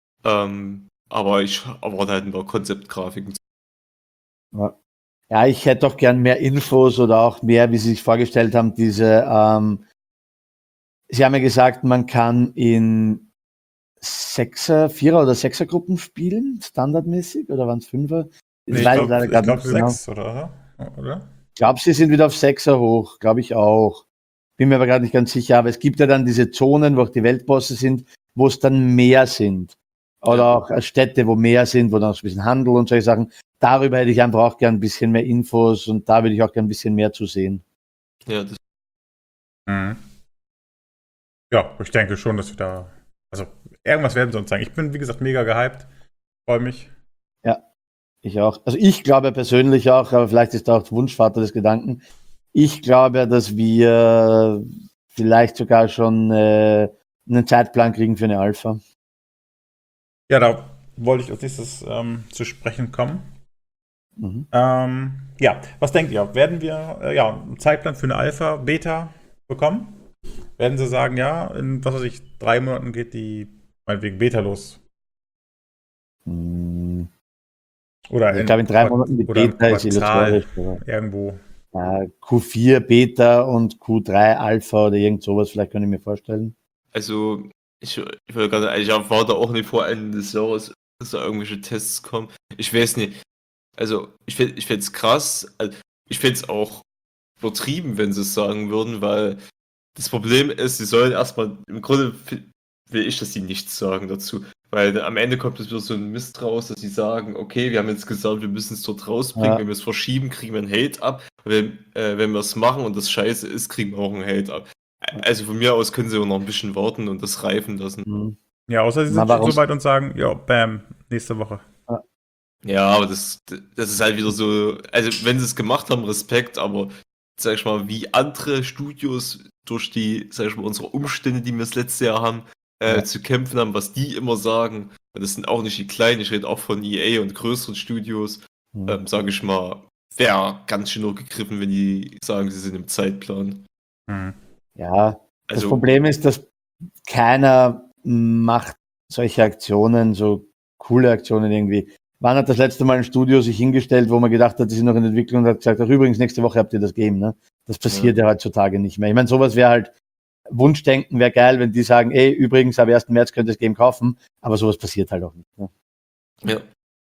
Aber ich erwarte halt ein paar Konzeptgrafiken. Ja. Ja, ich hätte auch gern mehr Infos oder auch mehr, wie Sie sich vorgestellt haben, Sie haben ja gesagt, man kann in Vierer- oder Sechsergruppen spielen, standardmäßig, oder waren es Fünfer? Nee, Das weiß ich leider ich gerade glaub nicht genau. 6, oder? Ich glaube, sie sind wieder auf Sechser hoch, glaube ich auch. Bin mir aber gerade nicht ganz sicher, aber es gibt ja dann diese Zonen, wo auch die Weltbosse sind, wo es dann mehr sind. Oder Ja. auch Städte, wo mehr sind, wo dann auch ein bisschen Handel und solche Sachen. Darüber hätte ich einfach auch gern ein bisschen mehr Infos und da würde ich auch gern ein bisschen mehr zu sehen. Ja, das Mhm. Ja, ich denke schon, dass wir da. Also, irgendwas werden sie uns zeigen. Ich bin, wie gesagt, mega gehypt. Freue mich. Ja, ich auch. Also ich glaube persönlich auch, aber vielleicht ist da auch Wunschvater des Gedanken. Ich glaube, dass wir vielleicht sogar schon einen Zeitplan kriegen für eine Alpha. Ja, da wollte ich als nächstes zu sprechen kommen. Mhm. Ja, was denkt ihr? Werden wir einen Zeitplan für eine Alpha, Beta bekommen? Werden sie sagen, ja, in was weiß ich, 3 Monaten geht die meinetwegen Beta los? Mm, Oder Also ich glaube, in 3 Monaten die oder im Beta ist Quartal illusorisch. Aber, irgendwo. Q4 Beta und Q3 Alpha oder irgend sowas, vielleicht kann ich mir vorstellen. Also, ich würde gerade, ich erwarte auch nicht vor Ende des Jahres, dass da irgendwelche Tests kommen. Ich weiß nicht. Also, ich fände es krass. Also, ich fände es auch übertrieben, wenn sie es sagen würden, weil das Problem ist, sie sollen erstmal, im Grunde will ich, dass sie nichts sagen dazu. Weil am Ende kommt es wieder so ein Mist raus, dass sie sagen, okay, wir haben jetzt gesagt, wir müssen es dort rausbringen, Ja. wenn wir es verschieben, kriegen wir einen Hate ab. Wenn wir es machen und das scheiße ist, kriegen wir auch einen Hate ab. Also von mir aus können sie auch noch ein bisschen warten und das reifen lassen. Mhm. Ja, außer sie Na, sind schon warum? so weit und sagen, ja, bam, nächste Woche. Ja, aber das ist halt wieder so, also wenn sie es gemacht haben, Respekt, aber sag ich mal, wie andere Studios durch die, sag ich mal, unsere Umstände, die wir das letzte Jahr haben, Ja. zu kämpfen haben, was die immer sagen, und das sind auch nicht die kleinen, ich rede auch von EA und größeren Studios, Mhm. sage ich mal, wäre ganz schön hochgegriffen, wenn die sagen, sie sind im Zeitplan. Mhm. Ja, das Also, Problem ist, dass keiner macht solche Aktionen, so coole Aktionen irgendwie, wann hat das letzte Mal ein Studio sich hingestellt, wo man gedacht hat, die sind noch in Entwicklung und hat gesagt, ach übrigens, nächste Woche habt ihr das Game, ne? Das passiert ja heutzutage nicht mehr. Ich meine, sowas wäre halt, Wunschdenken wäre geil, wenn die sagen, ey, übrigens, am 1. März könnt ihr das Game kaufen, aber sowas passiert halt auch nicht. Ne? Ja.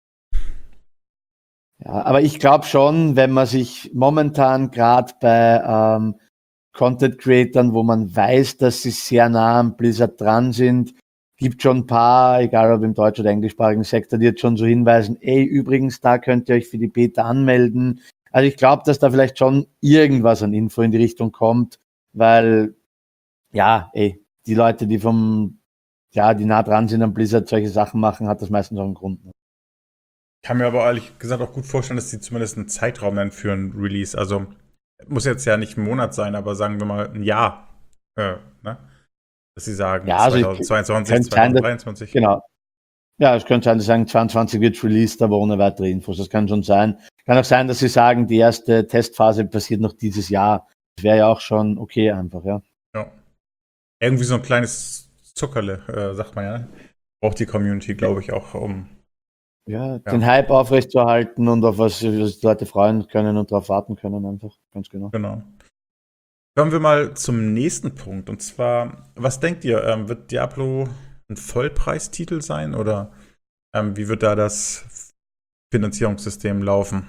Ja, aber ich glaube schon, wenn man sich momentan gerade bei Content-Creatern, wo man weiß, dass sie sehr nah am Blizzard dran sind, gibt schon ein paar, egal ob im deutsch- oder englischsprachigen Sektor, die jetzt schon so hinweisen, ey, übrigens, da könnt ihr euch für die Beta anmelden. Also ich glaube, dass da vielleicht schon irgendwas an Info in die Richtung kommt, weil, ja, die Leute, die die nah dran sind am Blizzard, solche Sachen machen, hat das meistens auch einen Grund. Ne? Ich kann mir aber ehrlich gesagt auch gut vorstellen, dass sie zumindest einen Zeitraum nennen für ein Release. Also muss jetzt ja nicht ein Monat sein, aber sagen wir mal ein Jahr. Ne? Dass sie sagen, ja, also 2022, 2023. Genau. Ja, es könnte sein, dass sie sagen, 22 wird released, aber ohne weitere Infos. Das kann schon sein. Kann auch sein, dass sie sagen, die erste Testphase passiert noch dieses Jahr. Das wäre ja auch schon okay einfach, ja. Ja. Irgendwie so ein kleines Zuckerle, sagt man ja. Ne? Braucht die Community, glaube ich, auch, um den Hype aufrechtzuerhalten und auf was die Leute freuen können und darauf warten können einfach. Ganz genau. Genau. Kommen wir mal zum nächsten Punkt. Und zwar, was denkt ihr, wird Diablo ein Vollpreistitel sein oder wie wird da das Finanzierungssystem laufen?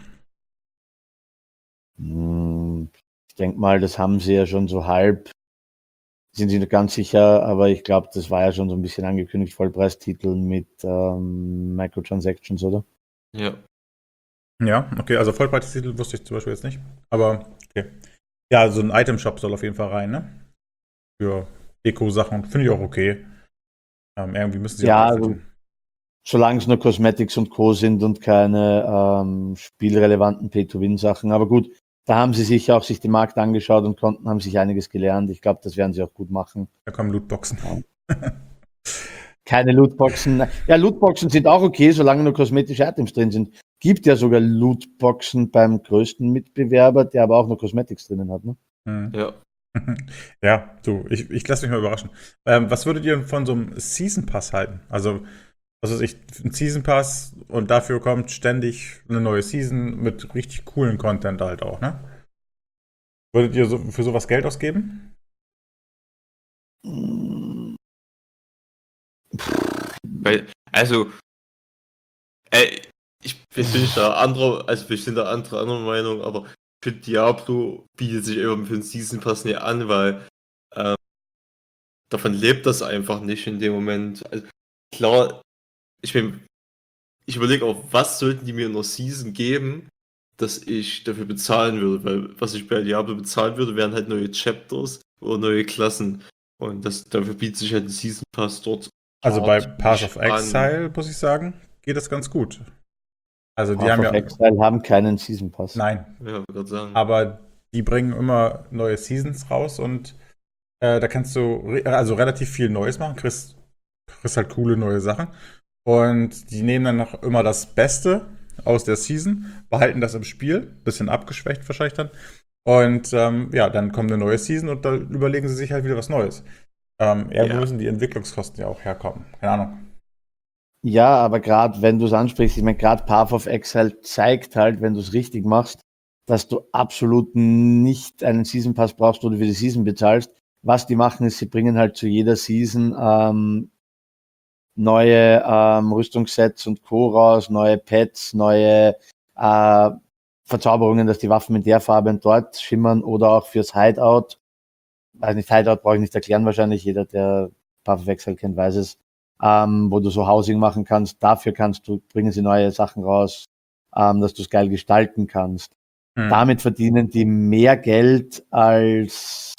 Ich denke mal, das haben sie ja schon so halb, sind sie nicht ganz sicher, aber ich glaube, das war ja schon so ein bisschen angekündigt, Vollpreistitel mit Microtransactions, oder? Ja. Ja, okay, also Vollpreistitel wusste ich zum Beispiel jetzt nicht. Aber okay. Ja, so ein Item-Shop soll auf jeden Fall rein, ne? Für Deko-Sachen. Finde ich auch okay. Irgendwie müssen sie Ja, auch also, solange es nur Cosmetics und Co. sind und keine spielrelevanten Pay-to-Win-Sachen. Aber gut, da haben sie sich auch den Markt angeschaut und haben sich einiges gelernt. Ich glaube, das werden sie auch gut machen. Da kommen Lootboxen. Ja. Keine Lootboxen. Ja, Lootboxen sind auch okay, solange nur kosmetische Items drin sind. Gibt ja sogar Lootboxen beim größten Mitbewerber, der aber auch nur Cosmetics drinnen hat. Ne? Ja. Ja, du, ich lasse mich mal überraschen. Was würdet ihr von so einem Season Pass halten? Also, was weiß ich, ein Season Pass und dafür kommt ständig eine neue Season mit richtig coolen Content halt auch, ne? Würdet ihr für sowas Geld ausgeben? Weil, also, ich bin da anderer Meinung, aber für Diablo bietet sich immer für den Season Pass nicht an, weil davon lebt das einfach nicht in dem Moment. Also, klar, ich überlege auch, was sollten die mir in der Season geben, dass ich dafür bezahlen würde, weil was ich bei Diablo bezahlen würde, wären halt neue Chapters oder neue Klassen. Und dafür bietet sich halt ein Season Pass dort. Also bei Path nicht of Exile, muss ich sagen, geht das ganz gut. Also die Path haben of ja. Exile haben keinen Season Pass. Nein. Ja, würde gerade sagen. Aber die bringen immer neue Seasons raus und da kannst du also relativ viel Neues machen, kriegst halt coole neue Sachen. Und die nehmen dann noch immer das Beste aus der Season, behalten das im Spiel, bisschen abgeschwächt wahrscheinlich dann. Und ja, dann kommt eine neue Season und da überlegen sie sich halt wieder was Neues. Irgendwo müssen die Entwicklungskosten ja auch herkommen. Keine Ahnung. Ja, aber gerade wenn du es ansprichst, ich meine, gerade Path of Exile zeigt halt, wenn du es richtig machst, dass du absolut nicht einen Season Pass brauchst oder für die Season bezahlst. Was die machen, ist, sie bringen halt zu jeder Season neue Rüstungssets und Co. raus, neue Pets, neue Verzauberungen, dass die Waffen in der Farbe und dort schimmern oder auch fürs Hideout. Weiß nicht, Hideout brauche ich nicht erklären wahrscheinlich, jeder, der Path of Exile kennt, weiß es. Wo du so Housing machen kannst, dafür bringen sie neue Sachen raus, dass du es geil gestalten kannst. Damit verdienen die mehr Geld als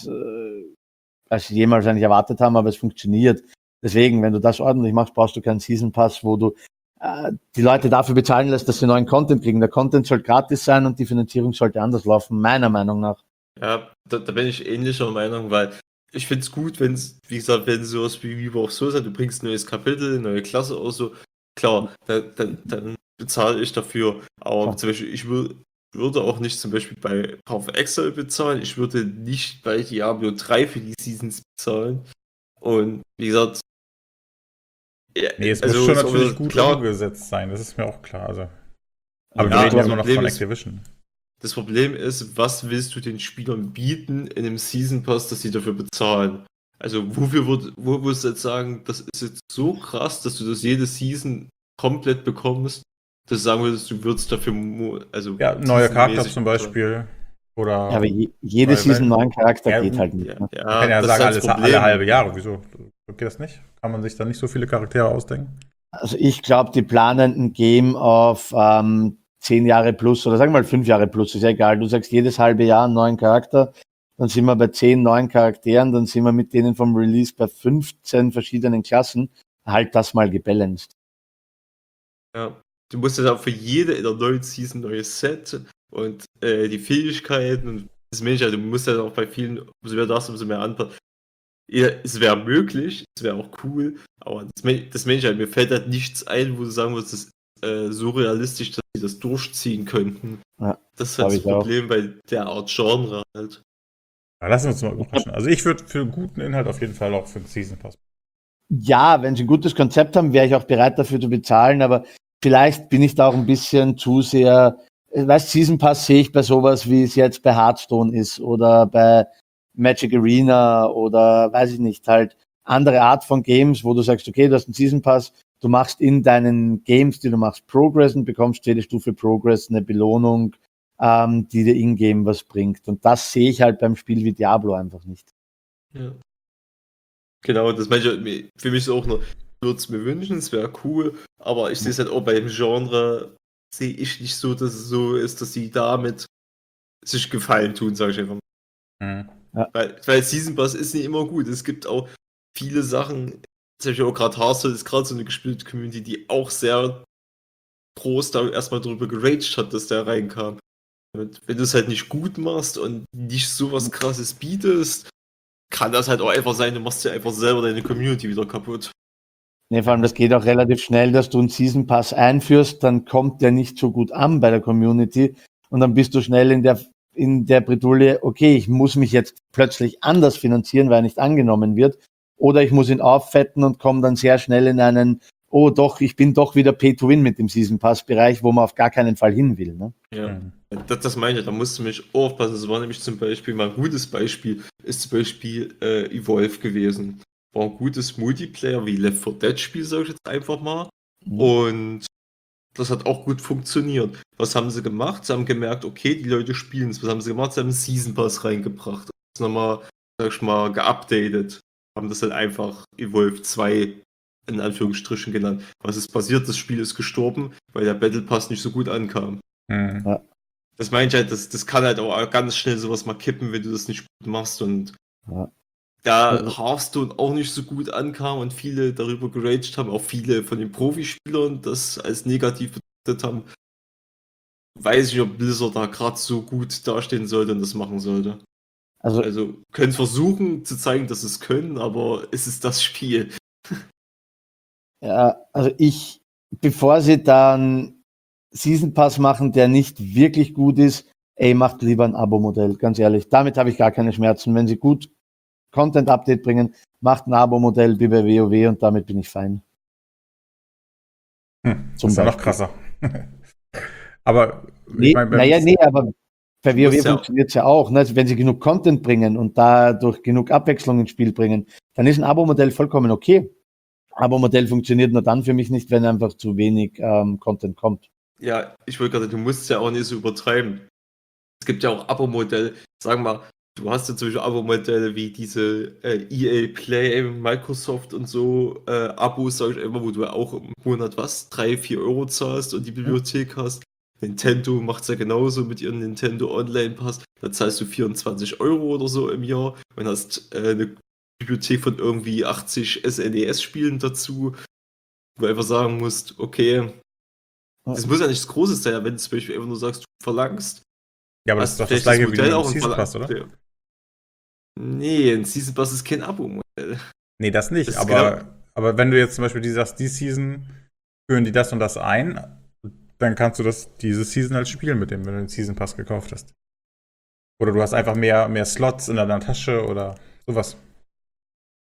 sie jemals eigentlich erwartet haben, aber es funktioniert. Deswegen, wenn du das ordentlich machst, brauchst du keinen Season Pass, wo du die Leute dafür bezahlen lässt, dass sie neuen Content kriegen. Der Content soll gratis sein und die Finanzierung sollte anders laufen, meiner Meinung nach. Ja, da bin ich ähnlicher Meinung, weil ich finde es gut, wenn es, wie gesagt, wenn sowas wie Vivo auch so ist, du bringst ein neues Kapitel, neue Klasse aus, so, klar, dann bezahle ich dafür. Aber zum Beispiel, ich würde auch nicht zum Beispiel bei Path of Exile bezahlen, ich würde nicht bei Diablo 3 für die Seasons bezahlen. Und wie gesagt, Ja, Nee, es also muss schon ist natürlich aber gut klar, umgesetzt sein, das ist mir auch klar. Also, aber wir ja, reden ja das immer noch Problem von ist, Activision. das Problem ist, was willst du den Spielern bieten in einem Season Pass, dass sie dafür bezahlen? Also wo würdest du jetzt sagen, das ist jetzt so krass, dass du das jede Season komplett bekommst, dass du sagen würdest, du würdest dafür also Ja, neuer Charakter seasonmäßig zum bezahlen? Beispiel. Ja, aber Oder jede neue Season Welt. neuen Charakter Ja, geht gut. halt nicht. Ja, Ne? Man kann ja, ja das ist sagen, halt das alle halbe Problem. Jahre. Wieso? Geht das nicht? Kann man sich da nicht so viele Charaktere ausdenken? Also ich glaube, die planen ein Game auf 10 Jahre plus oder sagen wir mal 5 Jahre plus, ist ja egal. Du sagst jedes halbe Jahr einen neuen Charakter, dann sind wir bei 10 neuen Charakteren, dann sind wir mit denen vom Release bei 15 verschiedenen Klassen. Halt das mal gebalanced. Ja. Du musst ja auch für jede in der neuen Season neues Set und die Fähigkeiten und das Mensch, du musst ja auch bei vielen, umso mehr das, umso mehr anpassen. Ja, es wäre möglich, es wäre auch cool, aber das Mensch, mir fällt halt nichts ein, wo du sagen würdest, das ist so realistisch, dass sie das durchziehen könnten. Ja, Das ist halt glaube das ich auch. Problem bei der Art Genre halt. Ja, lassen wir uns mal überraschen. Also ich würde für guten Inhalt auf jeden Fall auch für den Season Pass. Ja, wenn sie ein gutes Konzept haben, wäre ich auch bereit dafür zu bezahlen, aber vielleicht bin ich da auch ein bisschen zu sehr, weißt, Season Pass sehe ich bei sowas, wie es jetzt bei Hearthstone ist oder bei Magic Arena oder weiß ich nicht, halt andere Art von Games, wo du sagst, okay, du hast einen Season Pass, du machst in deinen Games, die du machst, Progress und bekommst jede Stufe Progress eine Belohnung, die dir in-game was bringt. Und das sehe ich halt beim Spiel wie Diablo einfach nicht. Ja. Genau, das manche, für mich ist auch noch, ich würde es mir wünschen, es wäre cool, aber ich sehe es halt auch bei dem Genre, sehe ich nicht so, dass es so ist, dass sie damit sich Gefallen tun, sage ich einfach. Mhm. Ja. Weil Season Pass ist nicht immer gut. Es gibt auch viele Sachen, zum Beispiel auch gerade Hearthstone ist gerade so eine gespielte Community, die auch sehr groß da erstmal drüber geraged hat, dass der reinkam. Und wenn du es halt nicht gut machst und nicht so was krasses bietest, kann das halt auch einfach sein, du machst dir einfach selber deine Community wieder kaputt. Nee, vor allem, das geht auch relativ schnell, dass du einen Season Pass einführst, dann kommt der nicht so gut an bei der Community und dann bist du schnell in der Bredouille, okay, ich muss mich jetzt plötzlich anders finanzieren, weil er nicht angenommen wird, oder ich muss ihn auffetten und komme dann sehr schnell in einen, oh doch, ich bin doch wieder Pay-to-Win mit dem Season Pass-Bereich, wo man auf gar keinen Fall hin will. Ne? Ja, Mhm. das meine ich, da musst du mich aufpassen. Das war nämlich zum Beispiel mal ein gutes Beispiel, ist zum Beispiel Evolve gewesen. War ein gutes Multiplayer wie Left 4 Dead Spiel, sage ich jetzt einfach mal. Mhm. Und das hat auch gut funktioniert. Was haben sie gemacht? Sie haben gemerkt, okay, die Leute spielen es. Was haben sie gemacht? Sie haben einen Season Pass reingebracht. Das nochmal, sag ich mal, geupdatet. Haben das halt einfach Evolve 2 in Anführungsstrichen genannt. Was ist passiert? Das Spiel ist gestorben, weil der Battle Pass nicht so gut ankam. Mhm. Ja. Das meine ich halt, das kann halt auch ganz schnell sowas mal kippen, wenn du das nicht gut machst. Und Ja. da Hearthstone auch nicht so gut ankam und viele darüber geraged haben, auch viele von den Profispielern das als negativ betrachtet haben, weiß ich, ob Blizzard da gerade so gut dastehen sollte und das machen sollte. Also, Also können versuchen zu zeigen, dass sie es können, aber es ist das Spiel. ja, also bevor sie dann Season Pass machen, der nicht wirklich gut ist, ey, macht lieber ein Abo-Modell, ganz ehrlich. Damit habe ich gar keine Schmerzen. Wenn sie gut Content-Update bringen, macht ein Abo-Modell wie bei WoW und damit bin ich fein. Das Zum ist ja noch Beispiel. krasser. Aber ich Nee, meine, naja, nee, aber bei Du musst WoW ja- funktioniert es ja auch. Ne? Also wenn sie genug Content bringen und dadurch genug Abwechslung ins Spiel bringen, dann ist ein Abo-Modell vollkommen okay. Abo-Modell funktioniert nur dann für mich nicht, wenn einfach zu wenig Content kommt. Ja, ich wollte gerade, du musst ja auch nicht so übertreiben. Es gibt ja auch Abo-Modelle, sagen wir mal, du hast ja zum Beispiel Abo-Modelle wie diese EA Play, Microsoft und so Abos, sag ich immer, wo du auch im Monat 3, 4 Euro zahlst und die Bibliothek hast. Nintendo macht es ja genauso mit ihrem Nintendo Online Pass. Da zahlst du 24 Euro oder so im Jahr und hast eine Bibliothek von irgendwie 80 SNES-Spielen dazu, wo du einfach sagen musst, okay, das muss ja nichts Großes sein, wenn du zum Beispiel einfach nur sagst, du verlangst. ja, aber das ist Hast du doch das vielleicht das gleiche wie Modell mit dem auch im Season Pass, oder? Verlag? Nee, ein Season Pass ist kein Abo-Modell. Nee, das nicht. Das ist genau, Aber wenn du jetzt zum Beispiel sagst, die Season führen die das und das ein, dann kannst du diese Season halt spielen mit dem, wenn du den Season Pass gekauft hast. Oder du hast einfach mehr Slots in deiner Tasche oder sowas.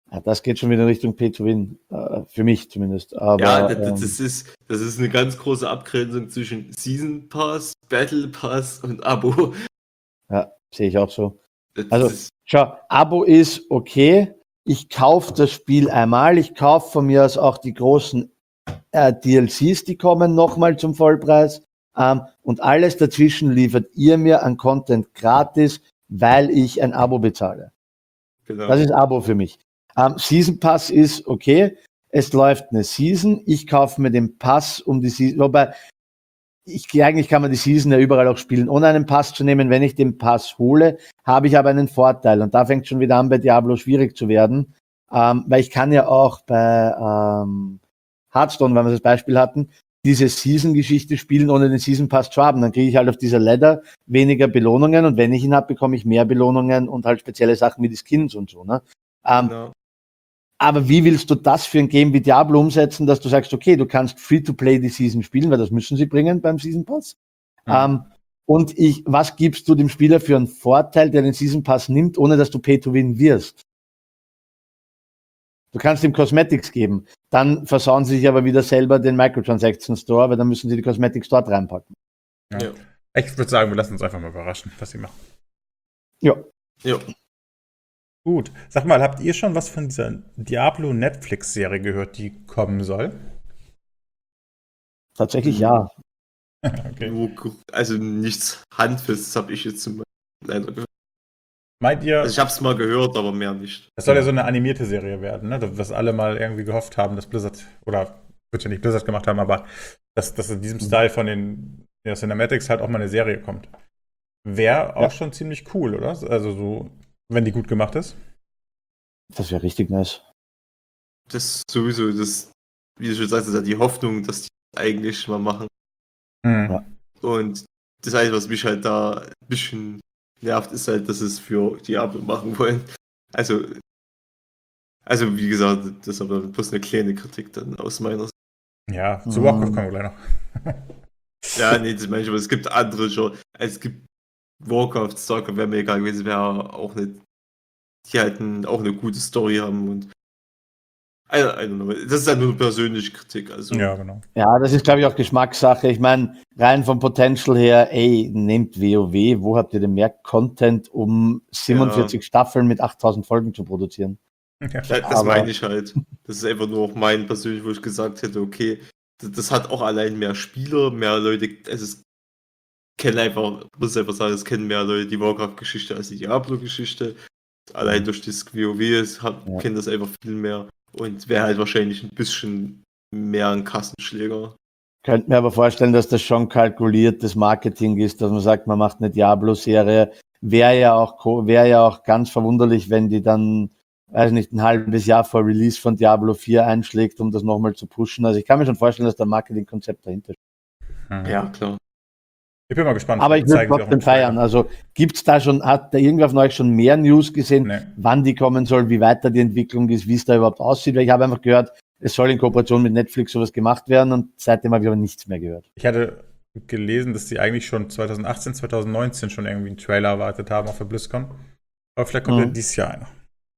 Ja, das geht schon wieder in Richtung Pay-to-Win, für mich zumindest. Aber, Ja, das ist eine ganz große Abgrenzung zwischen Season Pass, Battle Pass und Abo. ja, sehe ich auch so. Das Also, ist, schau, Abo ist okay. Ich kaufe das Spiel einmal. Ich kaufe von mir aus auch die großen DLCs, die kommen nochmal zum Vollpreis. Und alles dazwischen liefert ihr mir an Content gratis, weil ich ein Abo bezahle. genau. Das ist Abo für mich. Season Pass ist okay. Es läuft eine Season. Ich kaufe mir den Pass um die Season. Wobei, eigentlich kann man die Season ja überall auch spielen, ohne einen Pass zu nehmen. Wenn ich den Pass hole, habe ich aber einen Vorteil. Und da fängt schon wieder an, bei Diablo schwierig zu werden. Weil ich kann ja auch bei Hearthstone, wenn wir das Beispiel hatten, diese Season-Geschichte spielen, ohne den Season-Pass zu haben. Dann kriege ich halt auf dieser Ladder weniger Belohnungen und wenn ich ihn habe, bekomme ich mehr Belohnungen und halt spezielle Sachen wie die Skins und so. Ne? Genau. Aber wie willst du das für ein Game wie Diablo umsetzen, dass du sagst, okay, du kannst Free-to-Play die Season spielen, weil das müssen sie bringen beim Season Pass. Und was gibst du dem Spieler für einen Vorteil, der den Season Pass nimmt, ohne dass du Pay-to-Win wirst? Du kannst ihm Cosmetics geben. Dann versauen sie sich aber wieder selber den Microtransaction Store, weil dann müssen sie die Cosmetics dort reinpacken. Ja. Ich würde sagen, wir lassen uns einfach mal überraschen, was sie machen. Ja. Gut. Sag mal, habt ihr schon was von dieser Diablo-Netflix-Serie gehört, die kommen soll? Tatsächlich ja. Okay. Also nichts Handfestes habe ich jetzt zum Beispiel leider gehört. Meint ihr, Also ich habe es mal gehört, aber mehr nicht. das soll ja so eine animierte Serie werden, ne? Was alle mal irgendwie gehofft haben, dass Blizzard, oder wird ja nicht Blizzard gemacht haben, aber dass in diesem Style von den Cinematics halt auch mal eine Serie kommt. Wäre auch schon ziemlich cool, oder? Also so, wenn die gut gemacht ist. Das wäre richtig nice. Das ist sowieso, wie du schon sagst, ist ja die Hoffnung, dass die das eigentlich mal machen. Ja. Und das heißt, was mich halt da ein bisschen nervt, ist halt, dass es für Diablo machen wollen. Also wie gesagt, das ist aber bloß eine kleine Kritik dann aus meiner Sicht. Ja, zu Warcraft kommen wir gleich noch. Ja, nee, das meine ich, aber es gibt andere schon. Es gibt Warcraft, Starcraft, wäre mir egal gewesen, wäre auch nicht, die halt auch eine gute Story haben und I don't know. Das ist halt nur eine persönliche Kritik. Also. Ja, genau. Ja, das ist, glaube ich, auch Geschmackssache. Ich meine, rein vom Potential her, nehmt WoW, wo habt ihr denn mehr Content, um 47 Staffeln mit 8000 Folgen zu produzieren? Ja. Das meine ich halt. Das ist einfach nur auch mein persönlich, wo ich gesagt hätte, okay, das hat auch allein mehr Spieler, mehr Leute, also es kennen einfach, muss einfach sagen, es kennen mehr Leute die Warcraft-Geschichte als die Diablo-Geschichte. Allein durch das WoW kennen das einfach viel mehr und wäre halt wahrscheinlich ein bisschen mehr ein Kassenschläger. Könnte mir aber vorstellen, dass das schon kalkuliertes Marketing ist, dass man sagt, man macht eine Diablo-Serie. Wäre ja auch ganz verwunderlich, wenn die dann, weiß nicht, ein halbes Jahr vor Release von Diablo 4 einschlägt, um das nochmal zu pushen. Also ich kann mir schon vorstellen, dass da ein Marketingkonzept dahinter steht. Ja, klar. Ich bin mal gespannt. Aber ich würde trotzdem feiern. Also gibt's da schon, hat da irgendwer von euch schon mehr News gesehen, wann die kommen soll, wie weiter die Entwicklung ist, wie es da überhaupt aussieht? Weil ich habe einfach gehört, es soll in Kooperation mit Netflix sowas gemacht werden und seitdem habe ich aber nichts mehr gehört. Ich hatte gelesen, dass die eigentlich schon 2018, 2019 schon irgendwie einen Trailer erwartet haben auf der BlizzCon. Aber vielleicht kommt ja dieses Jahr einer.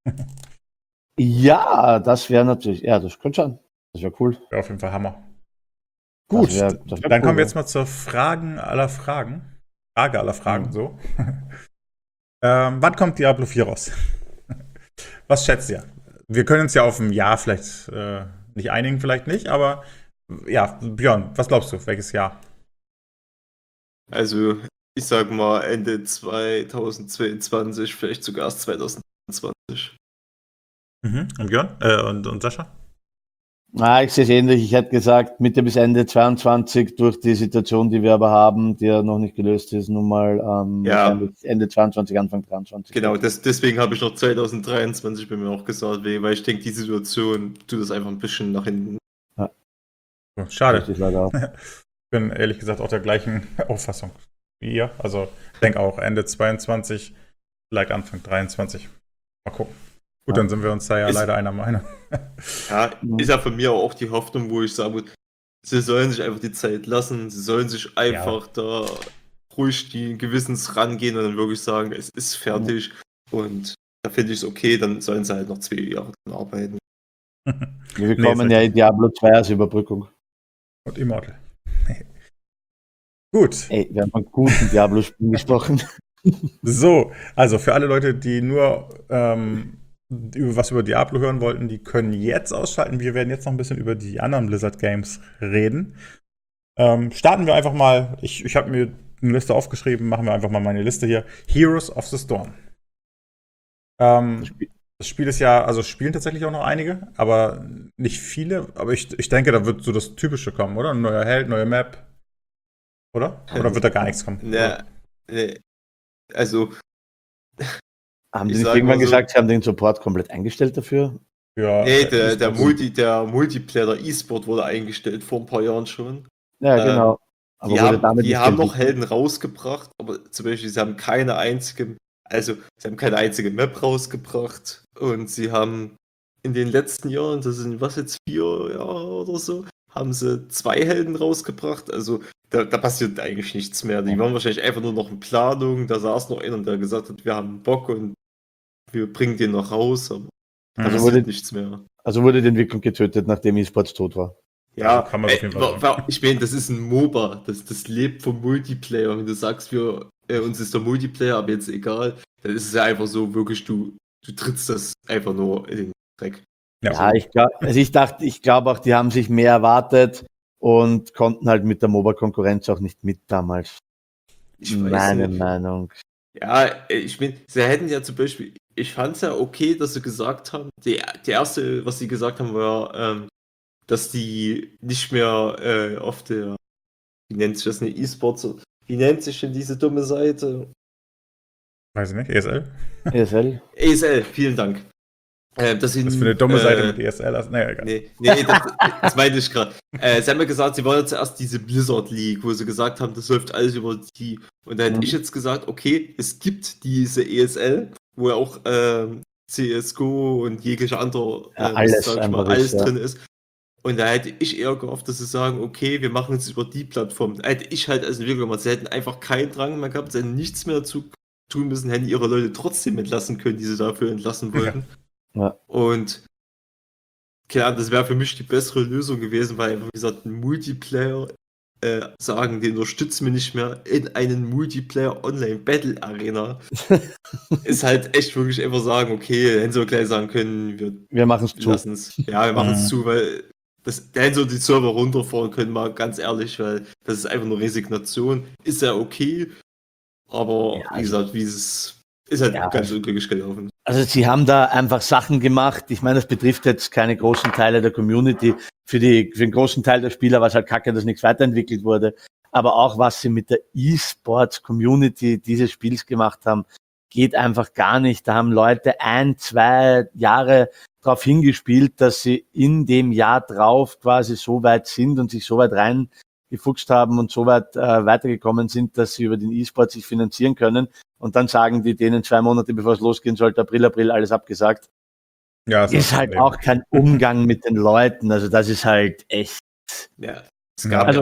Ja, das wäre natürlich, ja, das könnte schon. Das wäre cool. Wäre auf jeden Fall Hammer. Gut, das wär dann cool, kommen wir jetzt mal zur Frage aller Fragen, so. Wann kommt Diablo 4 raus? Was schätzt ihr? Wir können uns ja auf ein Jahr vielleicht nicht einigen, vielleicht nicht, aber ja, Björn, was glaubst du, welches Jahr? Also, ich sag mal Ende 2022, vielleicht sogar erst 2020. Und Björn? Und Sascha? Ich sehe es ähnlich. Ich hätte gesagt, Mitte bis Ende 22 durch die Situation, die wir aber haben, die ja noch nicht gelöst ist, nun mal Ende 22, Anfang 23. Genau, deswegen habe ich noch 2023 bei mir auch gesagt, weil ich denke, die Situation tut das einfach ein bisschen nach hinten. Ja. Schade. Leider auch. Ich bin ehrlich gesagt auch der gleichen Auffassung wie ihr. Also ich denke auch Ende 22, vielleicht Anfang 23. Mal gucken. Gut, dann sind wir uns da ja leider einer Meinung. Ja, ist ja von mir auch die Hoffnung, wo ich sage, sie sollen sich einfach die Zeit lassen, sie sollen sich einfach da ruhig die Gewissens rangehen und dann wirklich sagen, es ist fertig und da finde ich es okay, dann sollen sie halt noch 2 Jahre dran arbeiten. Wir bekommen ja in Diablo 2 als Überbrückung. Und Immortal. Gut. Ey, wir haben von guten Diablo-Spielen gesprochen. So, also für alle Leute, die nur was über Diablo hören wollten, die können jetzt ausschalten. Wir werden jetzt noch ein bisschen über die anderen Blizzard-Games reden. Starten wir einfach mal. Ich habe mir eine Liste aufgeschrieben. Machen wir einfach mal meine Liste hier. Heroes of the Storm. Das Spiel ist ja, also spielen tatsächlich auch noch einige, aber nicht viele. Aber ich denke, da wird so das Typische kommen, oder? Ein neuer Held, neue Map. Oder? Oder wird da gar nichts kommen? Nee. Also. Haben die nicht irgendwann gesagt, sie haben den Support komplett eingestellt dafür? Ja, nee, der Multiplayer, der E-Sport wurde eingestellt vor ein paar Jahren schon. Ja, genau. Aber die haben noch Helden rausgebracht, aber zum Beispiel, sie haben keine einzige Map rausgebracht und sie haben in den letzten Jahren, das sind jetzt 4 Jahre oder so, haben sie 2 Helden rausgebracht, also da passiert eigentlich nichts mehr. Die waren wahrscheinlich einfach nur noch in Planung, da saß noch einer, der gesagt hat, wir haben Bock und wir bringen den noch raus, aber da passiert nichts mehr. Also wurde die Entwicklung getötet, nachdem E-Sports tot war. Ja, kann man auf jeden Fall ich meine, das ist ein MOBA, das lebt vom Multiplayer. Wenn du sagst, uns ist der Multiplayer, aber jetzt egal, dann ist es ja einfach so, wirklich, du trittst das einfach nur in den Dreck. Ja, ich glaube auch, die haben sich mehr erwartet und konnten halt mit der MOBA-Konkurrenz auch nicht mit damals. Meine Meinung. Ja, ich meine, sie hätten ja zum Beispiel, ich fand es ja okay, dass sie gesagt haben, die erste, was sie gesagt haben, war, dass die nicht mehr auf der, wie nennt sich das, E-Sports, wie nennt sich denn diese dumme Seite? Weiß ich nicht, ESL? ESL, vielen Dank. Das für eine dumme Seite mit ESL hast? Naja, egal. Nee, das meinte ich gerade. Sie haben ja gesagt, sie wollen ja zuerst diese Blizzard League, wo sie gesagt haben, das läuft alles über die. Und da hätte ich jetzt gesagt, okay, es gibt diese ESL, wo ja auch CSGO und jegliche andere alles drin ist. Und da hätte ich eher gehofft, dass sie sagen, okay, wir machen es über die Plattform. Da hätte ich halt als Entwickler gemacht, sie hätten einfach keinen Drang mehr gehabt, sie hätten nichts mehr dazu tun müssen, hätten ihre Leute trotzdem entlassen können, die sie dafür entlassen wollten. Ja. Und klar, das wäre für mich die bessere Lösung gewesen, weil, wie gesagt, ein Multiplayer sagen, den unterstützen wir nicht mehr in einen Multiplayer Online Battle Arena. Ist halt echt wirklich einfach sagen, okay, hätten sie gleich sagen können, wir machen es zu. Ja, wir machen es zu, weil da hätten sie die Server runterfahren können, mal ganz ehrlich, weil das ist einfach nur Resignation. Ist ja okay, aber ja, wie gesagt, ist halt ganz unglücklich gelaufen. Also sie haben da einfach Sachen gemacht. Ich meine, das betrifft jetzt keine großen Teile der Community. Für den großen Teil der Spieler war es halt kacke, dass nichts weiterentwickelt wurde. Aber auch was sie mit der E-Sports-Community dieses Spiels gemacht haben, geht einfach gar nicht. Da haben Leute 1-2 Jahre darauf hingespielt, dass sie in dem Jahr drauf quasi so weit sind und sich so weit reingefuchst haben und so weit weitergekommen sind, dass sie über den E-Sport sich finanzieren können. Und dann sagen die denen 2 Monate, bevor es losgehen sollte, April, alles abgesagt. Ja, ist halt auch kein Umgang mit den Leuten. Also das ist halt echt. Ja, es gab ja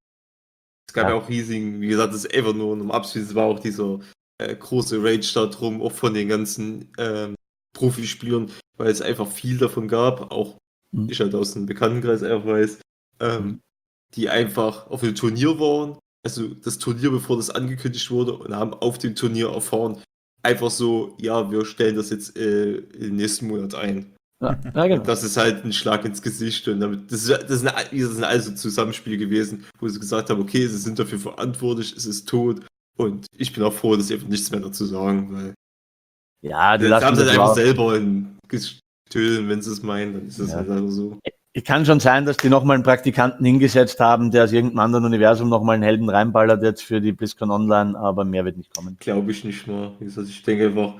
auch riesigen, wie gesagt, das ist einfach nur um Abschluss, es war auch dieser große Rage da drum, auch von den ganzen Profispielern, weil es einfach viel davon gab, auch ich halt aus dem Bekanntenkreis einfach weiß, die einfach auf dem Turnier waren, also das Turnier, bevor das angekündigt wurde, und haben auf dem Turnier erfahren, einfach so, ja, wir stellen das jetzt im nächsten Monat ein. Ja, genau. Das ist halt ein Schlag ins Gesicht. Und damit, das sind also Zusammenspiele gewesen, wo sie gesagt haben, okay, sie sind dafür verantwortlich, es ist tot. Und ich bin auch froh, dass sie einfach nichts mehr dazu sagen, weil ja, die haben sie halt einfach selber in Gestöhlen, wenn sie es meinen, dann ist es halt einfach so. Es kann schon sein, dass die nochmal einen Praktikanten hingesetzt haben, der aus irgendeinem anderen Universum nochmal einen Helden reinballert jetzt für die BlizzCon Online, aber mehr wird nicht kommen. Glaube ich nicht mal. Wie gesagt, ich denke einfach,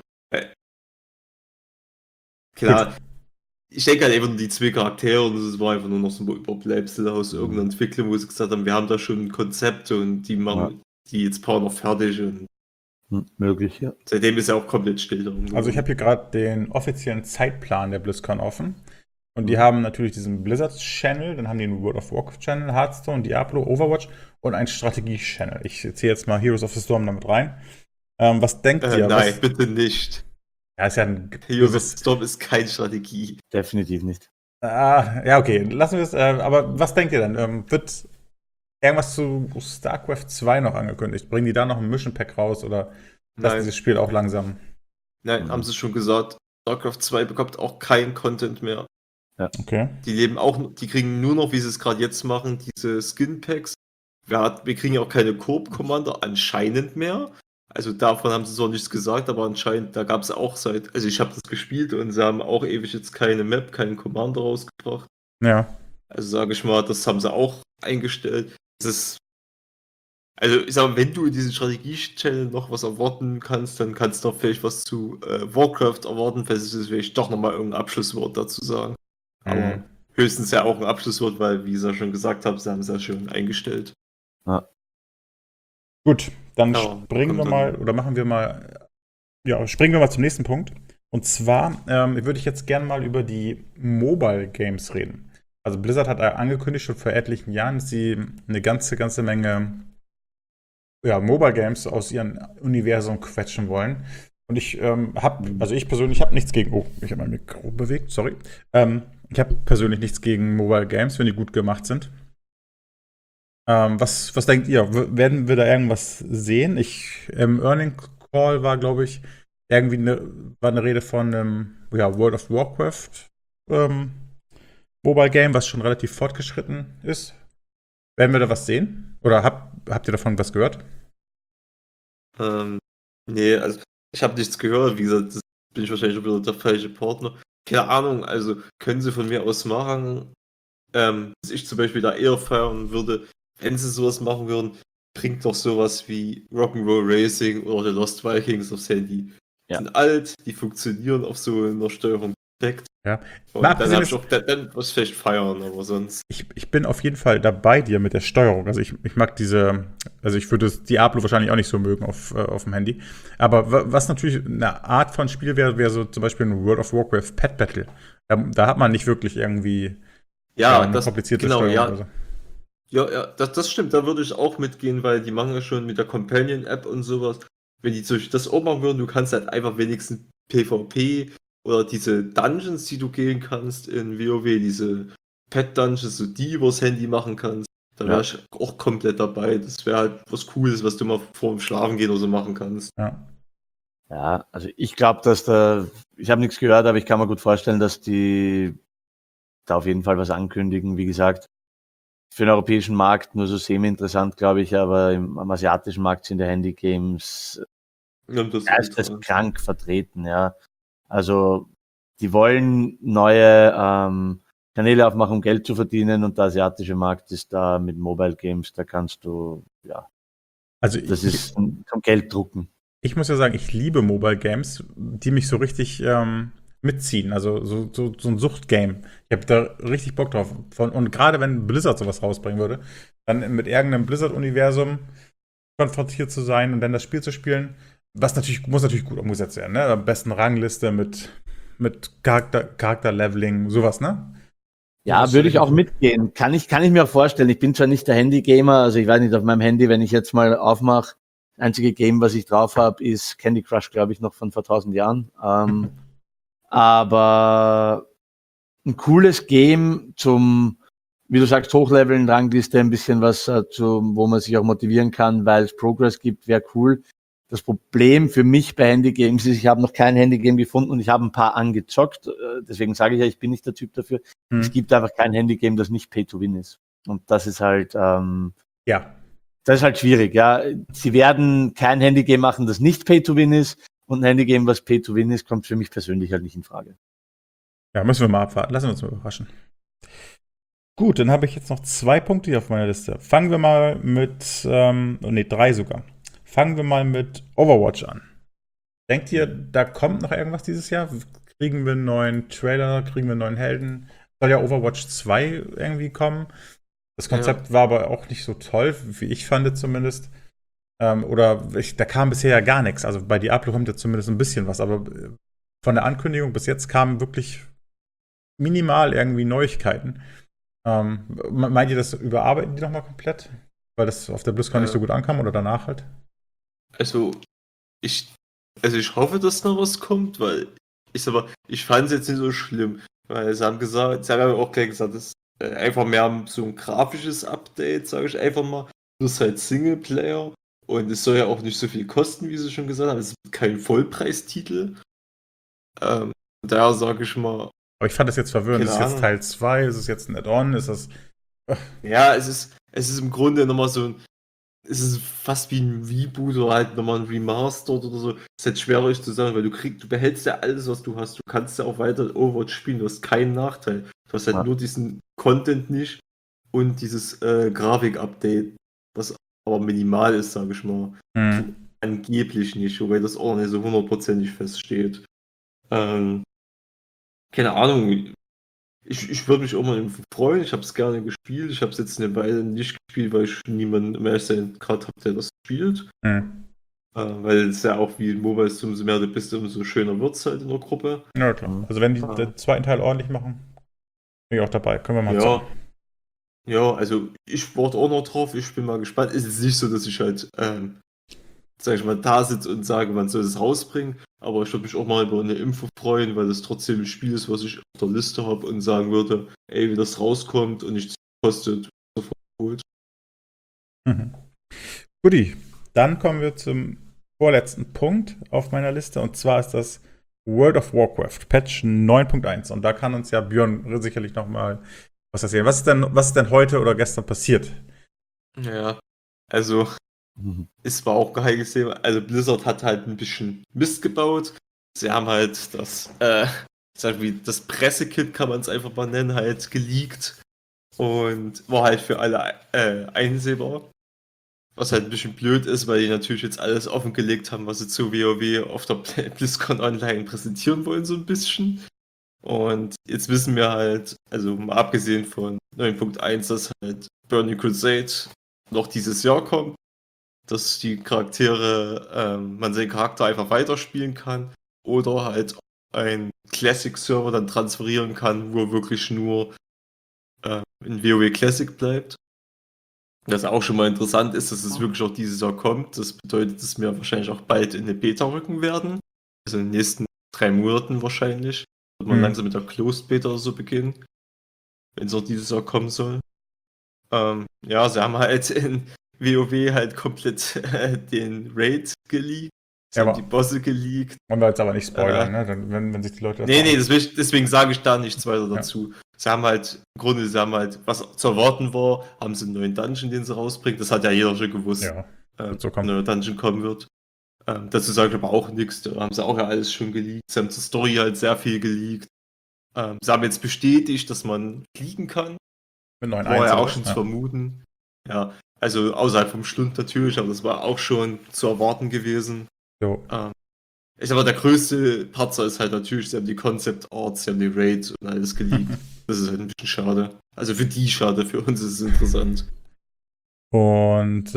klar, gut. Ich denke halt einfach nur die 2 Charaktere und es war einfach nur noch so ein Überbleibsel aus irgendeiner Entwicklung, wo sie gesagt haben, wir haben da schon ein Konzept und die machen die jetzt paar noch fertig und möglich, ja. Seitdem ist ja auch komplett still darum. Also ich habe hier gerade den offiziellen Zeitplan der BlizzCon offen. Und die haben natürlich diesen Blizzard-Channel, dann haben die einen World of Warcraft-Channel, Hearthstone, Diablo, Overwatch und einen Strategie-Channel. Ich ziehe jetzt mal Heroes of the Storm damit rein. Was denkt ihr? Nein, bitte nicht. Ja, ist ja ein Heroes of the Storm ist keine Strategie. Definitiv nicht. Ja, okay, lassen wir es. Aber was denkt ihr denn? Wird irgendwas zu StarCraft 2 noch angekündigt? Bringen die da noch ein Mission Pack raus oder lassen dieses Spiel auch langsam? Nein, haben sie schon gesagt. StarCraft 2 bekommt auch keinen Content mehr. Ja. Okay. Die kriegen nur noch, wie sie es gerade jetzt machen, diese Skin-Packs. Wir kriegen ja auch keine Coop-Commander anscheinend mehr. Also davon haben sie so nichts gesagt, aber anscheinend, da gab es auch also ich habe das gespielt und sie haben auch ewig jetzt keine Map, keinen Commander rausgebracht. Ja. Also sage ich mal, das haben sie auch eingestellt. Also ich sage mal, wenn du in diesem Strategie-Channel noch was erwarten kannst, dann kannst du noch vielleicht was zu Warcraft erwarten, vielleicht doch nochmal irgendein Abschlusswort dazu sagen. Aber höchstens ja auch ein Abschlusswort, weil, wie ich ja schon gesagt habe, sie haben es ja schon eingestellt. Ja. Gut, dann Ja, springen wir mal, oder springen wir mal zum nächsten Punkt. Und zwar würde ich jetzt gerne mal über die Mobile Games reden. Also Blizzard hat angekündigt schon vor etlichen Jahren, dass sie eine ganze Menge Mobile Games aus ihrem Universum quetschen wollen. Und ich persönlich habe nichts gegen. Oh, ich habe mein Mikro bewegt, sorry. Ich habe persönlich nichts gegen Mobile Games, wenn die gut gemacht sind. Was denkt ihr? Werden wir da irgendwas sehen? Im Earning Call war, glaube ich, irgendwie eine Rede von World of Warcraft Mobile Game, was schon relativ fortgeschritten ist. Werden wir da was sehen? Oder habt ihr davon was gehört? Nee, also ich habe nichts gehört. Wie gesagt, das bin ich wahrscheinlich wieder der falsche Partner. Keine Ahnung, also können sie von mir aus machen. Was ich zum Beispiel da eher feiern würde, wenn sie sowas machen würden, bringt doch sowas wie Rock'n'Roll Racing oder The Lost Vikings aufs Handy. Die sind alt, die funktionieren auf so einer Steuerung perfekt. Ja. Und dann habe ich auch dann was vielleicht feiern, aber sonst. Ich bin auf jeden Fall dabei dir mit der Steuerung. Also ich mag ich würde Diablo wahrscheinlich auch nicht so mögen auf dem Handy. Aber was natürlich eine Art von Spiel wäre so zum Beispiel ein World of Warcraft Pet Battle. Da hat man nicht wirklich irgendwie eine komplizierte Steuerung ja. oder so. Ja, das stimmt, da würde ich auch mitgehen, weil die machen ja schon mit der Companion-App und sowas. Wenn die das auch machen würden, du kannst halt einfach wenigstens PvP oder diese Dungeons, die du gehen kannst in WoW, diese Pet-Dungeons, so die übers Handy machen kannst, da wäre ich auch komplett dabei. Das wäre halt was Cooles, was du mal vor dem Schlafen gehen oder so machen kannst. Ja, also ich glaube, ich habe nichts gehört, aber ich kann mir gut vorstellen, dass die da auf jeden Fall was ankündigen. Wie gesagt, für den europäischen Markt nur so semi-interessant, glaube ich, aber am asiatischen Markt sind die Handy-Games geisteskrank vertreten, ja. Also die wollen neue Kanäle aufmachen, um Geld zu verdienen, und der asiatische Markt ist da mit Mobile Games, da kannst du, das ist zum Geld drucken. Ich muss ja sagen, ich liebe Mobile Games, die mich so richtig mitziehen. Also so ein Suchtgame. Ich habe da richtig Bock drauf. Und gerade wenn Blizzard sowas rausbringen würde, dann mit irgendeinem Blizzard-Universum konfrontiert zu sein und dann das Spiel zu spielen, muss natürlich gut umgesetzt werden. Ne? Am besten Rangliste mit Charakter-Leveling, sowas, ne? Ja, würde ich auch mitgehen. Kann ich mir auch vorstellen. Ich bin zwar nicht der Handy-Gamer, also ich weiß nicht, auf meinem Handy, wenn ich jetzt mal aufmache, das einzige Game, was ich drauf habe, ist Candy Crush, glaube ich, noch von vor 1000 Jahren. Aber ein cooles Game zum, wie du sagst, Hochleveln, Rangliste, ein bisschen was wo man sich auch motivieren kann, weil es Progress gibt, wäre cool. Das Problem für mich bei Handy-Games ist, ich habe noch kein Handy-Game gefunden und ich habe ein paar angezockt. Deswegen sage ich ja, ich bin nicht der Typ dafür. Es gibt einfach kein Handy-Game, das nicht Pay-to-Win ist. Und das ist halt das ist halt schwierig. Ja, sie werden kein Handy-Game machen, das nicht Pay-to-Win ist. Und ein Handy-Game, was Pay-to-Win ist, kommt für mich persönlich halt nicht in Frage. Ja, müssen wir mal abwarten. Lassen wir uns mal überraschen. Gut, dann habe ich jetzt noch 2 Punkte hier auf meiner Liste. Fangen wir mal mit, 3 sogar. Fangen wir mal mit Overwatch an. Denkt ihr, da kommt noch irgendwas dieses Jahr? Kriegen wir einen neuen Trailer? Kriegen wir einen neuen Helden? Soll ja Overwatch 2 irgendwie kommen? Das Konzept war aber auch nicht so toll, wie ich fand zumindest. Da kam bisher ja gar nichts. Also bei Diablo kommt ja zumindest ein bisschen was, aber von der Ankündigung bis jetzt kamen wirklich minimal irgendwie Neuigkeiten. Meint ihr, das überarbeiten die nochmal komplett? Weil das auf der BlizzCon nicht so gut ankam oder danach halt? Also also ich hoffe, dass noch was kommt, weil ich fand es jetzt nicht so schlimm, weil sie haben ja auch gleich gesagt, das ist einfach mehr so ein grafisches Update, sage ich einfach mal, plus halt Singleplayer und es soll ja auch nicht so viel kosten, wie sie schon gesagt haben, es ist kein Vollpreistitel. Daher sage ich mal, Aber ich fand das jetzt verwirrend. keine Ist es jetzt Ahnung. Teil 2? Ist es jetzt ein Add-on? Ist das. Ja, es ist im Grunde nochmal so es ist fast wie ein Reboot oder halt nochmal ein Remaster oder so. Es ist halt schwer euch zu sagen, weil du behältst ja alles, was du hast. Du kannst ja auch weiter Overwatch spielen, du hast keinen Nachteil. Du hast halt Ja. nur diesen Content nicht und dieses Grafik-Update, was aber minimal ist, sage ich mal. Hm. Angeblich nicht, wobei das auch nicht so hundertprozentig feststeht. Ähm, keine Ahnung. Ich würde mich auch mal freuen. Ich habe es gerne gespielt. Ich habe es jetzt eine Weile nicht gespielt, weil ich niemanden mehr gerade habe, der das spielt. Hm. Weil es ja auch wie in MOBA ist, umso mehr du bist, umso schöner wird es halt in der Gruppe. Ja, klar. Also, wenn die Ah. den zweiten Teil ordentlich machen, bin ich auch dabei. Können wir mal Ja, zocken. ja, also ich warte auch noch drauf. Ich bin mal gespannt. Es ist nicht so, dass ich halt, sag ich mal, da sitze und sage, man soll es rausbringen. Aber ich würde mich auch mal über eine Info freuen, weil das trotzdem ein Spiel ist, was ich auf der Liste habe und sagen würde, ey, wie das rauskommt und nichts kostet, sofort geholt. Mhm. Guti, dann kommen wir zum vorletzten Punkt auf meiner Liste. Und zwar ist das World of Warcraft, Patch 9.1. Und da kann uns ja Björn sicherlich noch mal was erzählen. Was ist denn heute oder gestern passiert? Ja, also es war auch geheimes Thema. Also Blizzard hat halt ein bisschen Mist gebaut. Sie haben halt das Pressekit, kann man es einfach mal nennen, halt geleakt und war halt für alle einsehbar. Was halt ein bisschen blöd ist, weil die natürlich jetzt alles offengelegt haben, was sie zu WoW auf der BlizzCon Online präsentieren wollen, so ein bisschen. Und jetzt wissen wir halt, also mal abgesehen von 9.1, dass halt Burning Crusade noch dieses Jahr kommt, dass die Charaktere, man seinen Charakter einfach weiterspielen kann oder halt ein Classic-Server dann transferieren kann, wo er wirklich nur in WoW Classic bleibt. Das auch schon mal interessant ist, dass es wirklich auch dieses Jahr kommt. Das bedeutet, dass wir wahrscheinlich auch bald in eine Beta rücken werden. Also in den nächsten 3 Monaten wahrscheinlich. Wird man langsam mit der Closed Beta oder so beginnen. Wenn es auch dieses Jahr kommen soll. Ja, sie haben halt in WoW halt komplett den Raid geleakt. Sie Ja, haben die Bosse geleakt. wollen wir jetzt aber nicht spoilern, ne? Wenn sich die Leute das Nee, deswegen sage ich da nichts weiter Ja. dazu. Sie haben halt, was zu erwarten war, haben sie einen neuen Dungeon, den sie rausbringen. Das hat ja jeder schon gewusst, Ja, wird so ein kommen. neuer Dungeon kommen wird. Dazu sage ich aber auch nichts. Da haben sie auch ja alles schon geleakt. Sie haben zur Story halt sehr viel geleakt. Sie haben jetzt bestätigt, dass man fliegen kann. Mit 9.1 War ja oder auch was? schon zu Ja. vermuten. Ja, also außerhalb vom Schlund natürlich, aber das war auch schon zu erwarten gewesen. So. Ich aber der größte Patzer ist halt natürlich, sie haben die Concept Arts, sie haben die Raids und alles geleakt. Das ist halt ein bisschen schade. Also für die schade, für uns ist es interessant. Und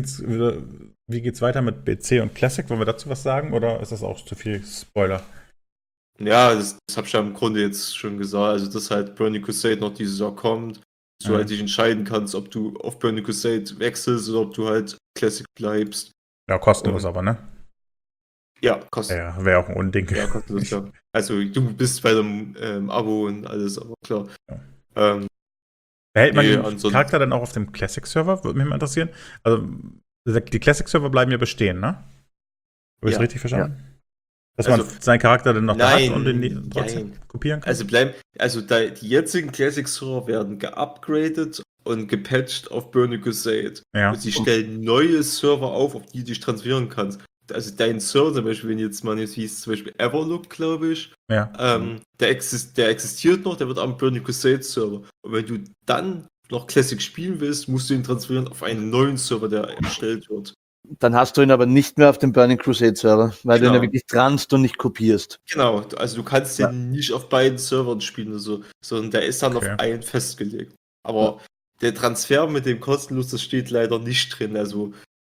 wie geht's weiter mit BC und Classic? Wollen wir dazu was sagen oder ist das auch zu viel Spoiler? Ja, das habe ich ja im Grunde jetzt schon gesagt. Also, dass halt Burning Crusade noch dieses Jahr kommt, dass du halt dich entscheiden kannst, ob du auf Burning Crusade wechselst oder ob du halt Classic bleibst. Ja, kostenlos Und- aber, ne? Ja, kostet. Ja, wäre auch ein Unding. Ja, kostenlos, ja. Also, du bist bei dem Abo und alles, aber klar. Ja. Behält man Nee, den ansonsten- Charakter dann auch auf dem Classic-Server? Würde mich mal interessieren. Also, die Classic-Server bleiben ja bestehen, ne? Habe ich Ja. es richtig verstanden? Dass Also- man seinen Charakter dann noch da Nein, hat und den trotzdem nein. kopieren kann? Also die jetzigen Classic-Server werden geupgradet und gepatcht auf Burning Crusade. Ja. Und sie stellen neue Server auf die du dich transferieren kannst. Also dein Server, zum Beispiel, wenn jetzt mal jetzt hieß, zum Beispiel Everlook, glaube ich, Ja. der existiert noch, der wird am Burning Crusade Server. Und wenn du dann noch Classic spielen willst, musst du ihn transferieren auf einen neuen Server, der erstellt wird. Dann hast du ihn aber nicht mehr auf dem Burning Crusade Server, weil du ihn ja Genau. wirklich transt und nicht kopierst. Genau, also du kannst Ja. den nicht auf beiden Servern spielen oder so, sondern der ist dann Okay. auf einen festgelegt. Aber der Transfer mit dem kostenlos, das steht leider nicht drin. Also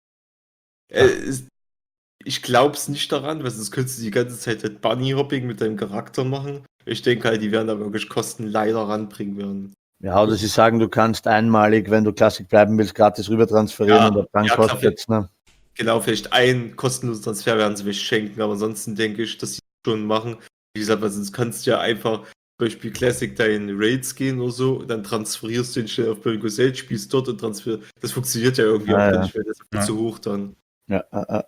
ich glaube es nicht daran, weil sonst könntest du die ganze Zeit halt Bunny-Hopping mit deinem Charakter machen. Ich denke halt, die werden da wirklich Kosten leider ranbringen werden. Ja, oder sie sagen, du kannst einmalig, wenn du Classic bleiben willst, gratis rüber transferieren Ja, und ab dann ja, kostet es. Ne? Genau, vielleicht ein kostenloser Transfer werden sie vielleicht schenken, aber ansonsten denke ich, dass sie schon machen. Wie gesagt, weil sonst kannst du ja einfach zum Beispiel Classic da in Raids gehen oder so, und dann transferierst du den schnell auf Bölgo Sage, spielst dort und transferierst. Das funktioniert ja irgendwie auch nicht, weil das ist viel zu hoch dann. Ja.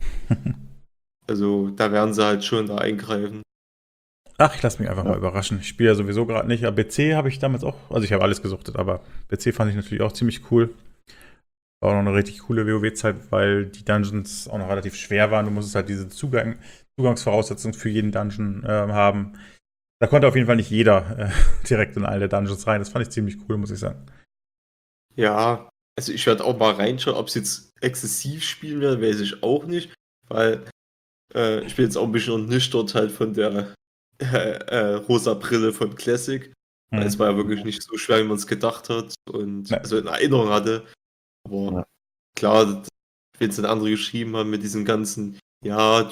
Also da werden sie halt schon da eingreifen. Ach, ich lasse mich einfach mal überraschen. Ich spiele ja sowieso gerade nicht. Aber BC habe ich damals auch, also ich habe alles gesuchtet, aber BC fand ich natürlich auch ziemlich cool. War auch noch eine richtig coole WoW-Zeit, weil die Dungeons auch noch relativ schwer waren. Du musstest halt diese Zugangsvoraussetzungen für jeden Dungeon haben. Da konnte auf jeden Fall nicht jeder direkt in alle Dungeons rein. Das fand ich ziemlich cool, muss ich sagen. Ja, also ich werde auch mal reinschauen, ob es jetzt exzessiv spielen werden, weiß ich auch nicht, weil ich bin jetzt auch ein bisschen ernüchtert halt von der rosa Brille von Classic. Weil es war ja wirklich nicht so schwer, wie man es gedacht hat und also in Erinnerung hatte. Aber klar, wenn es dann andere geschrieben haben mit diesen ganzen, er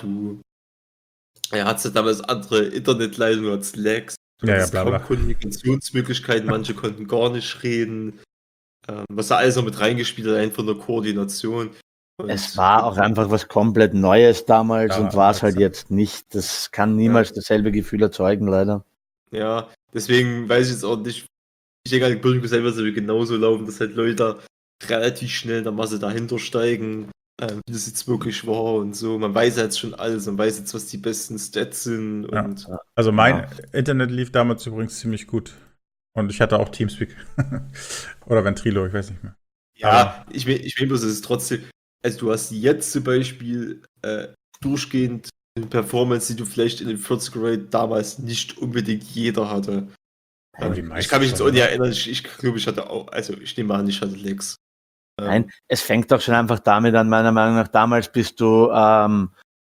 hatte damals andere Internetleitungen als Lags, kaum Kommunikationsmöglichkeiten, manche konnten gar nicht reden. Was da alles noch mit reingespielt hat, einfach von der Koordination. Und es war auch einfach was komplett Neues damals und war es halt jetzt nicht. Das kann niemals dasselbe Gefühl erzeugen, leider. Ja, deswegen weiß ich jetzt auch nicht. Ich denke halt, Bölgo selber soll genauso laufen, dass halt Leute da relativ schnell in der Masse dahinter steigen, wie das jetzt wirklich war und so. Man weiß jetzt schon alles, man weiß jetzt, was die besten Stats sind. Und also mein Internet lief damals übrigens ziemlich gut. Und ich hatte auch Teamspeak. Oder Ventrilo, ich weiß nicht mehr. Ja, ich will bloß, es ist trotzdem, also du hast jetzt zum Beispiel durchgehend eine Performance, die du vielleicht in den 40er Raid damals nicht unbedingt jeder hatte. Ich kann mich jetzt auch nicht erinnern, ich glaube, ich hatte auch, also ich nehme an, ich hatte Lex. Nein, es fängt doch schon einfach damit an, meiner Meinung nach. Damals bist du rein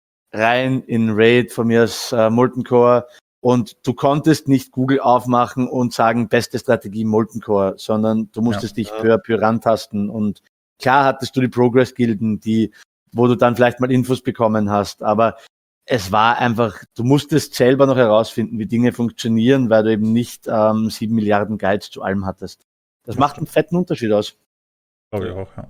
in Raid, von mir aus Molten Core, und du konntest nicht Google aufmachen und sagen, beste Strategie Molten Core, sondern du musstest dich peu à peu rantasten. Und klar hattest du die Progress-Gilden, wo du dann vielleicht mal Infos bekommen hast, aber es war einfach, du musstest selber noch herausfinden, wie Dinge funktionieren, weil du eben nicht 7 Milliarden Guides zu allem hattest. Das macht einen fetten Unterschied aus. Glaube ich auch, ja.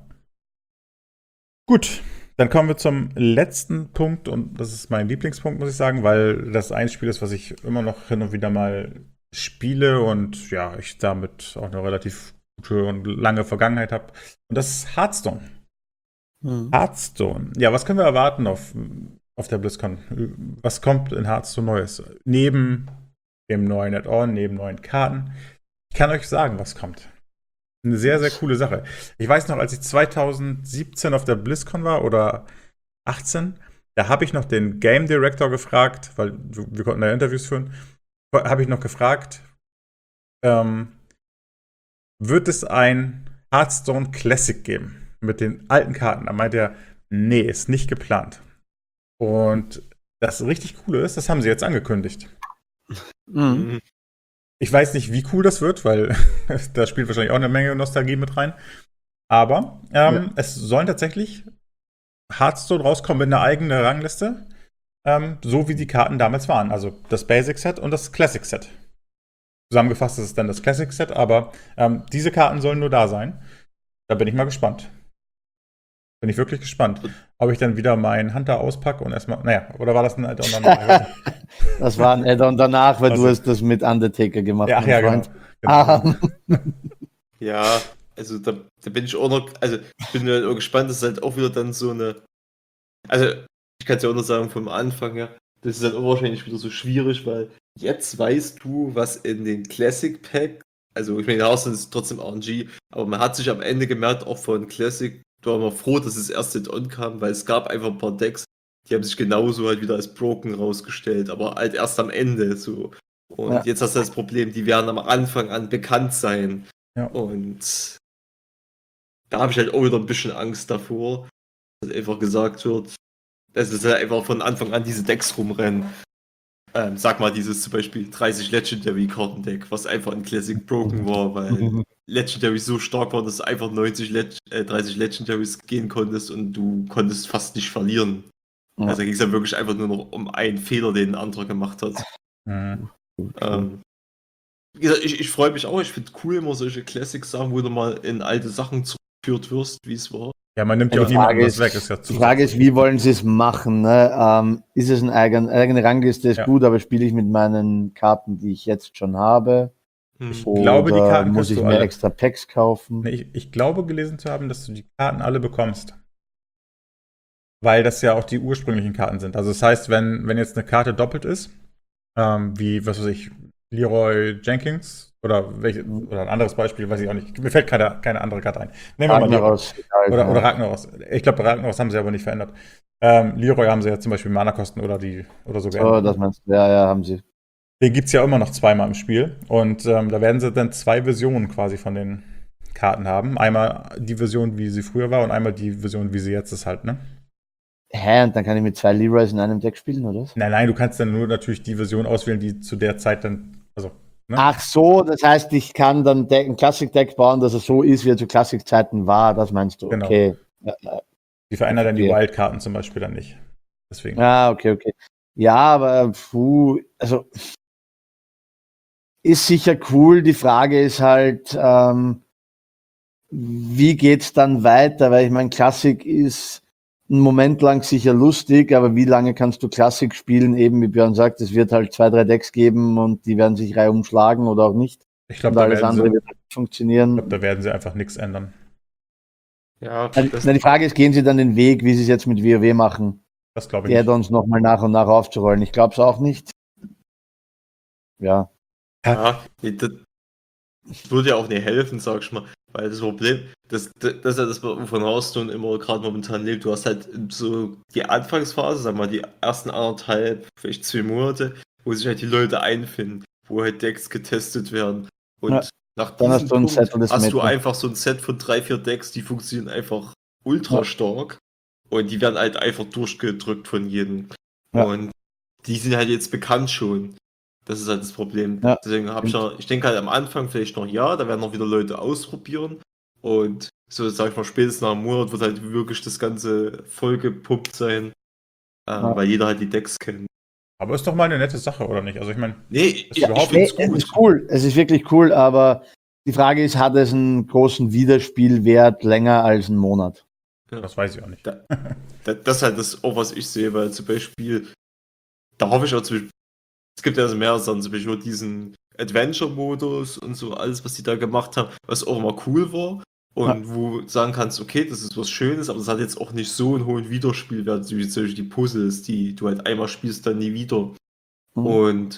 Gut, dann kommen wir zum letzten Punkt und das ist mein Lieblingspunkt, muss ich sagen, weil das ein Spiel ist, was ich immer noch hin und wieder mal spiele und ja, ich damit auch eine relativ gute und lange Vergangenheit habe. Und das ist Hearthstone. Hearthstone. Ja, was können wir erwarten auf der BlizzCon? Was kommt in Hearthstone Neues? Neben dem neuen Add-on, neben neuen Karten. Ich kann euch sagen, was kommt. Eine sehr, sehr coole Sache. Ich weiß noch, als ich 2017 auf der BlizzCon war oder 18, da habe ich noch den Game Director gefragt, weil wir konnten da Interviews führen, habe ich noch gefragt, wird es ein Hearthstone Classic geben mit den alten Karten? Da meinte er, nee, ist nicht geplant. Und das richtig Coole ist, das haben sie jetzt angekündigt. Ich weiß nicht, wie cool das wird, weil da spielt wahrscheinlich auch eine Menge Nostalgie mit rein. Aber es sollen tatsächlich Hearthstone rauskommen mit einer eigenen Rangliste, so wie die Karten damals waren. Also das Basic Set und das Classic Set. Zusammengefasst ist es dann das Classic Set, aber diese Karten sollen nur da sein. Da bin ich mal gespannt. Bin ich wirklich gespannt, ob ich dann wieder meinen Hunter auspacke und erstmal, oder war das ein Add-on danach? Das war ein Add-on danach, weil du hast das mit Undertaker gemacht. Ja, genau. Ja, also da bin ich auch noch, also ich bin halt auch gespannt, das ist halt auch wieder dann so eine, also ich kann es ja auch noch sagen vom Anfang her, das ist halt auch wahrscheinlich wieder so schwierig, weil jetzt weißt du, was in den Classic Pack, also ich meine, Hearthstone ist trotzdem RNG, aber man hat sich am Ende gemerkt, auch von Classic, du war immer froh, dass es erst Add-on kam, weil es gab einfach ein paar Decks, die haben sich genauso halt wieder als broken rausgestellt, aber halt erst am Ende so. Und jetzt hast du das Problem, die werden am Anfang an bekannt sein. Ja. Und da habe ich halt auch wieder ein bisschen Angst davor, dass einfach gesagt wird, dass es halt einfach von Anfang an diese Decks rumrennen. Sag mal, dieses zum Beispiel 30 Legendary Kartendeck, was einfach in Classic broken war, weil Legendary so stark war, dass du einfach 30 Legendaries gehen konntest und du konntest fast nicht verlieren. Ja. Also ging es ja wirklich einfach nur noch um einen Fehler, den ein anderer gemacht hat. Wie gesagt, ich freue mich auch, ich finde cool, immer solche Classic-Sachen wieder mal in alte Sachen geführt wirst, wie es war. Ja, man nimmt ja Die auch niemandem Frage was ist- weg. Ist ja Die Frage ist, wie wollen sie es machen? Ne? Ist es eigene Rangliste, ist Ja. gut, aber spiele ich mit meinen Karten, die ich jetzt schon habe? Ich Hm. glaube, die Oder Karten muss kriegst ich du mir alle. extra Packs kaufen? Nee, ich glaube gelesen zu haben, dass du die Karten alle bekommst. Weil das ja auch die ursprünglichen Karten sind. Also das heißt, wenn jetzt eine Karte doppelt ist, wie, was weiß ich, Leroy Jenkins oder ein anderes Beispiel, weiß ich auch nicht. Mir fällt keine andere Karte ein. Nehmen wir mal Leroy. Ragnaros, egal, Oder ja. Ragnaros. Ich glaube, Ragnaros haben sie aber nicht verändert. Leroy haben sie ja zum Beispiel Mana-Kosten oder so So, geändert. das meinst du. Ja, haben sie. Den gibt es ja immer noch zweimal im Spiel. Und da werden sie dann 2 Versionen quasi von den Karten haben. Einmal die Version, wie sie früher war, und einmal die Version, wie sie jetzt ist halt, ne? Hä, und dann kann ich mit 2 Leroys in einem Deck spielen, oder was? Nein, du kannst dann nur natürlich die Version auswählen, die zu der Zeit dann, also, ne? Ach so, das heißt, ich kann dann ein Classic-Deck bauen, dass er so ist, wie er zu Classic-Zeiten war, das meinst du, Genau. okay. Die verändern dann die Okay. Wildkarten zum Beispiel dann nicht. Deswegen. Okay. Ja, aber also ist sicher cool. Die Frage ist halt, wie geht's dann weiter? Weil ich meine, Klassik ist einen Moment lang sicher lustig, aber wie lange kannst du Klassik spielen? Eben, wie Björn sagt, es wird halt 2, 3 Decks geben und die werden sich reihum schlagen oder auch nicht. Ich glaube, Und da, alles andere wird halt funktionieren. werden sie einfach nichts ändern. Ja, Die Frage ist, gehen sie dann den Weg, wie sie es jetzt mit WoW machen, Das glaube die ich nicht. Add-ons nochmal nach und nach aufzurollen? Ich glaube es auch nicht. Ja. ja, das würde ja auch nicht helfen, sag ich mal. Weil das Problem, das ist ja das, wovon Hearthstone immer gerade momentan lebt. Du hast halt so die Anfangsphase, sag mal, die ersten 1,5, vielleicht 2 Monate, wo sich halt die Leute einfinden, wo halt Decks getestet werden. Und Ja, nach dann hast diesem du ein Punkt setteltes hast du Meta. einfach so ein Set von 3, 4 Decks, die funktionieren einfach ultra stark. Und die werden halt einfach durchgedrückt von jedem. Ja. Und die sind halt jetzt bekannt schon. Das ist halt das Problem. Ja, Deswegen habe ich denke halt am Anfang vielleicht noch, ja, da werden noch wieder Leute ausprobieren. Und so, sag ich mal, spätestens nach einem Monat wird halt wirklich das Ganze vollgepumpt sein. Weil jeder halt die Decks kennt. Aber ist doch mal eine nette Sache, oder nicht? Also ich meine, Nee, Ist überhaupt find's Es ist cool, es ist wirklich cool, aber die Frage ist, hat es einen großen Wiederspielwert länger als einen Monat? das weiß ich auch nicht. Das ist halt das auch, was ich sehe, weil zum Beispiel, da hoffe ich auch zum Beispiel, es gibt ja also mehrere Sachen, zum Beispiel diesen Adventure-Modus und so, alles, was die da gemacht haben, was auch immer cool war und wo du sagen kannst, okay, das ist was Schönes, aber das hat jetzt auch nicht so einen hohen Wiederspielwert, wie zum Beispiel die Puzzles, die du halt einmal spielst, dann nie wieder. Und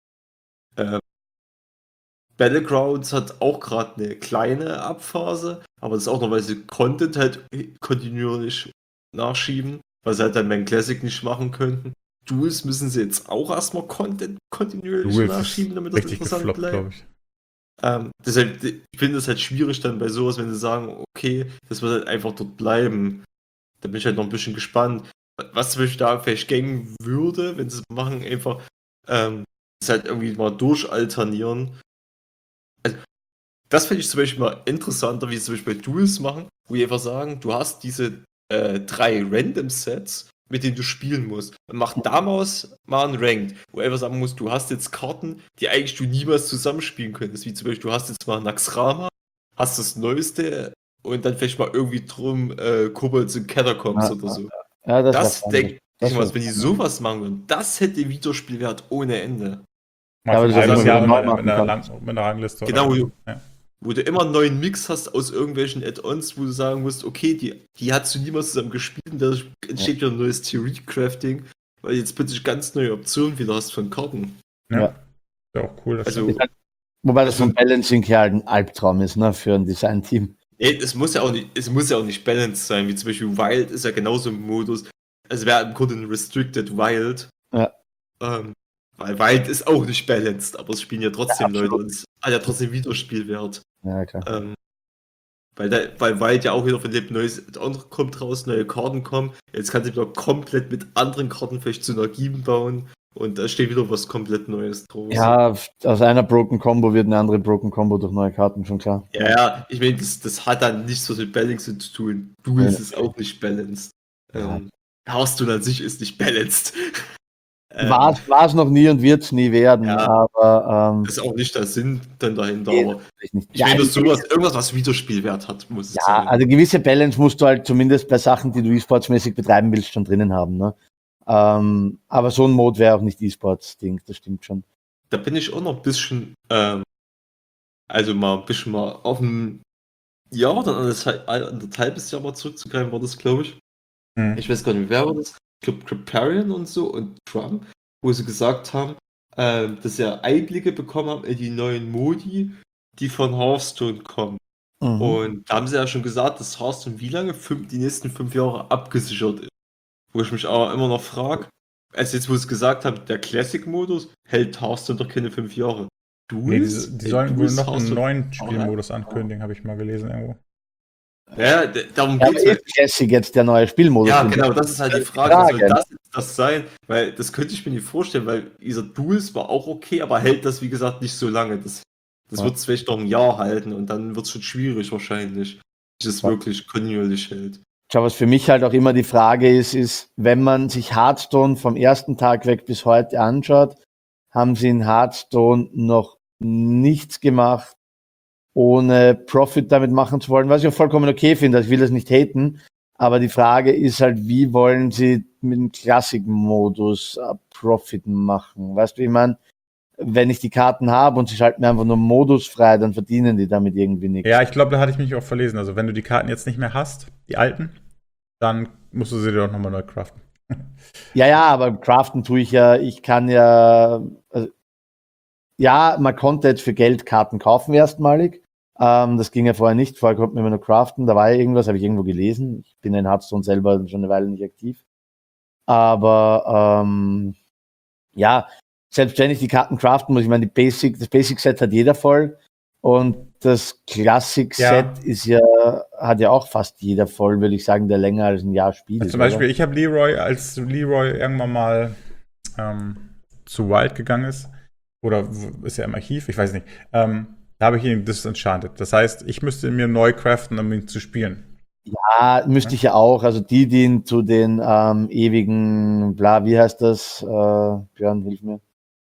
Battlegrounds hat auch gerade eine kleine Abphase, aber das ist auch noch, weil sie Content halt kontinuierlich nachschieben, weil sie halt dann beim Classic nicht machen könnten. Duels müssen sie jetzt auch erstmal Content kontinuierlich Duels nachschieben, damit ist das richtig interessant gefloppt, bleibt. glaube ich. Deshalb, ich finde es halt schwierig dann bei sowas, wenn sie sagen, okay, das wird halt einfach dort bleiben. Da bin ich halt noch ein bisschen gespannt. Was zum Beispiel da vielleicht gängen würde, wenn sie es machen, einfach ist halt irgendwie mal durchalternieren. Also, das finde ich zum Beispiel mal interessanter, wie sie zum Beispiel bei Duels machen, wo die einfach sagen, du hast diese 3 Random-Sets, mit denen du spielen musst. Und mach daraus mal ein Ranked, wo einfach sagen musst, du hast jetzt Karten, die eigentlich du niemals zusammenspielen könntest. Wie zum Beispiel, du hast jetzt mal Naxxrama, hast das Neueste und dann vielleicht mal irgendwie drum Kobolds und Catacombs oder so. Ja, Das wär denke ich mal, wär wenn die sowas machen würden, das hätte Wiederspielwert ohne Ende. Mal Ja, aber für das ein halbes ist Jahr immer mit wieder neu mit einer Rangliste. Genau, oder so. Ja. Wo du immer einen neuen Mix hast aus irgendwelchen Add-ons, wo du sagen musst, okay, die hast du niemals zusammen gespielt und da entsteht wieder ein neues Theorie-Crafting, weil jetzt plötzlich ganz neue Optionen wieder hast von Karten. Ja. Ist auch cool. Das Also, stimmt. Wobei das vom Balancing her halt ein Albtraum ist, ne, für ein Design-Team. es muss ja auch nicht balanced sein, wie zum Beispiel Wild ist ja genauso im Modus. Es wäre im Grunde ein Restricted Wild. Ja. Weil Wild ist auch nicht balanced, aber es spielen ja trotzdem Ja, Leute und es hat ja trotzdem Wiederspielwert. Ja, klar. Weil Wild ja auch wieder von dem neues andere kommt raus, neue Karten kommen. Jetzt kannst du wieder komplett mit anderen Karten vielleicht Synergien bauen und da steht wieder was komplett Neues draus. Ja, aus einer Broken Combo wird eine andere Broken Combo durch neue Karten, schon klar. Ja, ich meine, das hat dann nichts was mit Balancing zu tun. Duels ist auch nicht balanced. Hearthstone an sich ist nicht balanced. War es noch nie und wird es nie werden, Ja. aber Das ist auch nicht der Sinn dann dahinter, nee, aber natürlich nicht. ich meine, irgendwas, was Wiederspielwert hat, muss es Ja, sein. also gewisse Balance musst du halt zumindest bei Sachen, die du E-Sports-mäßig betreiben willst, schon drinnen haben. Ne? Aber so ein Mode wäre auch nicht E-Sports-Ding, das stimmt schon. Da bin ich auch noch ein bisschen, also mal ein bisschen mal auf ein Jahr oder anderthalbes Jahr mal zurückzugreifen, war das, glaube ich. Ich weiß gar nicht, wer war das? Ich glaube, Kripparrian und so und Trump, wo sie gesagt haben, dass sie Einblicke bekommen haben in die neuen Modi, die von Hearthstone kommen. Und da haben sie ja schon gesagt, dass Hearthstone wie lange? Die nächsten 5 Jahre abgesichert ist. Wo ich mich aber immer noch frage, als jetzt, wo sie gesagt haben, der Classic-Modus hält Hearthstone doch keine 5 Jahre. Nee, die sollen wohl noch einen neuen Spielmodus ankündigen, habe ich mal gelesen irgendwo. Ja, darum geht's halt. Ist Classic jetzt der neue Spielmodus? Ja, genau, das ist halt die Frage. Soll das sein? Weil das könnte ich mir nicht vorstellen, weil dieser Duels war auch okay, aber hält das, wie gesagt, nicht so lange. Das wird es vielleicht noch ein Jahr halten und dann wird es schon schwierig wahrscheinlich, dass es wirklich kontinuierlich hält. Schau, was für mich halt auch immer die Frage ist, wenn man sich Hearthstone vom ersten Tag weg bis heute anschaut, haben sie in Hearthstone noch nichts gemacht, ohne Profit damit machen zu wollen, was ich auch vollkommen okay finde, also ich will das nicht haten, aber die Frage ist halt, wie wollen sie mit dem Classic-Modus Profit machen? Weißt du, ich meine, wenn ich die Karten habe und sie schalten mir einfach nur Modus frei, dann verdienen die damit irgendwie nichts. Ja, ich glaube, da hatte ich mich auch verlesen. Also wenn du die Karten jetzt nicht mehr hast, die alten, dann musst du sie dir doch nochmal neu craften. Ja, aber craften tue ich ja, ich kann ja, also, ja, man konnte jetzt für Geld Karten kaufen erstmalig. Das ging ja vorher nicht. Vorher konnte man immer nur craften. Da war ja irgendwas, habe ich irgendwo gelesen. Ich bin in Hearthstone selber schon eine Weile nicht aktiv. Aber ja, selbst wenn ich die Karten craften muss, ich meine, das Basic-Set hat jeder voll. Und das Classic-Set hat ja auch fast jeder voll, würde ich sagen, der länger als ein Jahr spielt. Also zum Beispiel, ich habe Leroy, als Leroy irgendwann mal zu Wild gegangen ist, oder ist er im Archiv, ich weiß nicht, da habe ich ihn disenchanted. Das heißt, ich müsste mir neu craften, um ihn zu spielen. Ja, müsste ich ja auch. Also die dienen zu den ewigen, wie heißt das? Björn, hilf mir.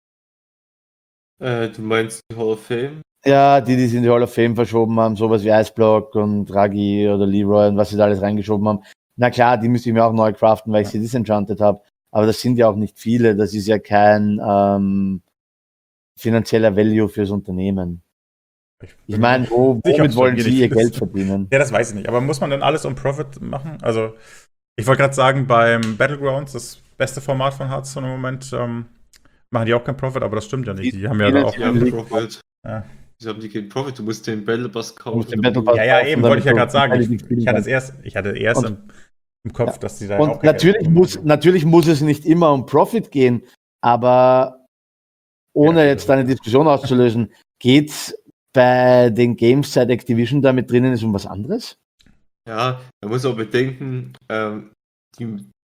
Du meinst die Hall of Fame? Ja, die sich in die Hall of Fame verschoben haben, sowas wie Iceblock und Ragi oder Leroy und was sie da alles reingeschoben haben. Na klar, die müsste ich mir auch neu craften, weil ich sie disenchanted habe. Aber das sind ja auch nicht viele. Das ist ja kein finanzieller Value fürs Unternehmen. Ich meine, womit wollen sie ihr Geld verdienen? Ja, das weiß ich nicht. Aber muss man dann alles um Profit machen? Also, ich wollte gerade sagen, beim Battlegrounds, das beste Format von Hearthstone im Moment, machen die auch keinen Profit, aber das stimmt ja nicht. Die haben ja da auch Profit. Ja. Die haben die keinen Profit, du musst den Battle Pass kaufen. Ja, eben, wollte ich ja gerade sagen. Ich hatte erst im Kopf, dass die da und auch natürlich muss es nicht immer um Profit gehen, aber ohne jetzt eine Diskussion auszulösen, geht's bei den Games seit Activision damit drinnen ist um was anderes? Ja, man muss auch bedenken, die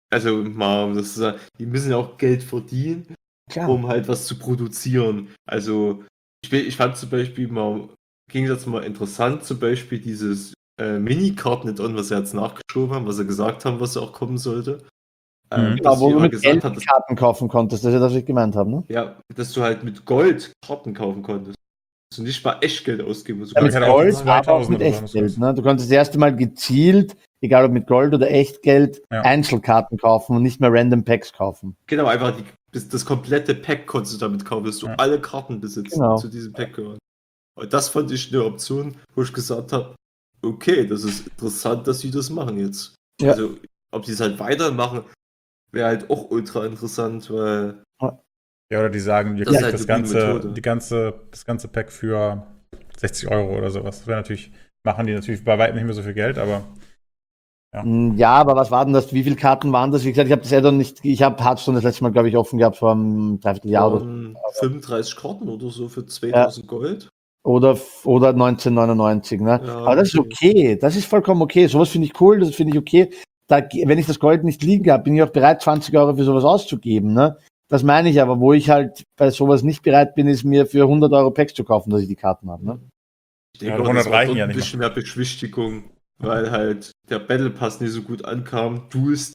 müssen ja auch Geld verdienen, um halt was zu produzieren. Also ich fand zum Beispiel mal im Gegensatz mal interessant, zum Beispiel dieses Mini-Card-Net-On, was sie jetzt nachgeschoben haben, was sie gesagt haben, was auch kommen sollte. Genau, wo du mit Geld Karten kaufen konntest, das ist ja das, was ich gemeint habe, ne? Ja, dass du halt mit Gold Karten kaufen konntest. Dass du nicht mal Echtgeld ausgeben musst. Ja, mit Gold, aber auch mit Echtgeld. Ne? Du konntest das erste Mal gezielt, egal ob mit Gold oder Echtgeld, Einzelkarten kaufen und nicht mehr Random Packs kaufen. Genau, einfach das komplette Pack konntest du damit kaufen, dass du alle Karten besitzt, zu diesem Pack gehören. Und das fand ich eine Option, wo ich gesagt habe, okay, das ist interessant, dass sie das machen jetzt. Ja. Also, ob die es halt weitermachen, wäre halt auch ultra interessant, weil... Ja, oder die sagen, ihr kriegt halt das ganze Pack für 60 € oder sowas. Das wäre natürlich, machen die natürlich bei weitem nicht mehr so viel Geld, aber ja, aber was war denn das? Wie viele Karten waren das? Wie gesagt, ich habe das Add-on nicht, ich habe Hearthstone das letzte Mal, glaube ich, offen gehabt vor einem Dreivierteljahr oder so. 35 Karten oder so für 2000 Gold. Oder 1999, ne? Ja, aber das ist okay, das ist vollkommen okay. Sowas finde ich cool, das finde ich okay. Wenn ich das Gold nicht liegen habe, bin ich auch bereit, 20 € für sowas auszugeben, ne? Das meine ich aber, wo ich halt bei sowas nicht bereit bin, ist mir für 100 € Packs zu kaufen, dass ich die Karten habe. Ne? Ich denke, das war ein bisschen mehr Beschwichtigung, weil halt der Battle Pass nicht so gut ankam. Duels,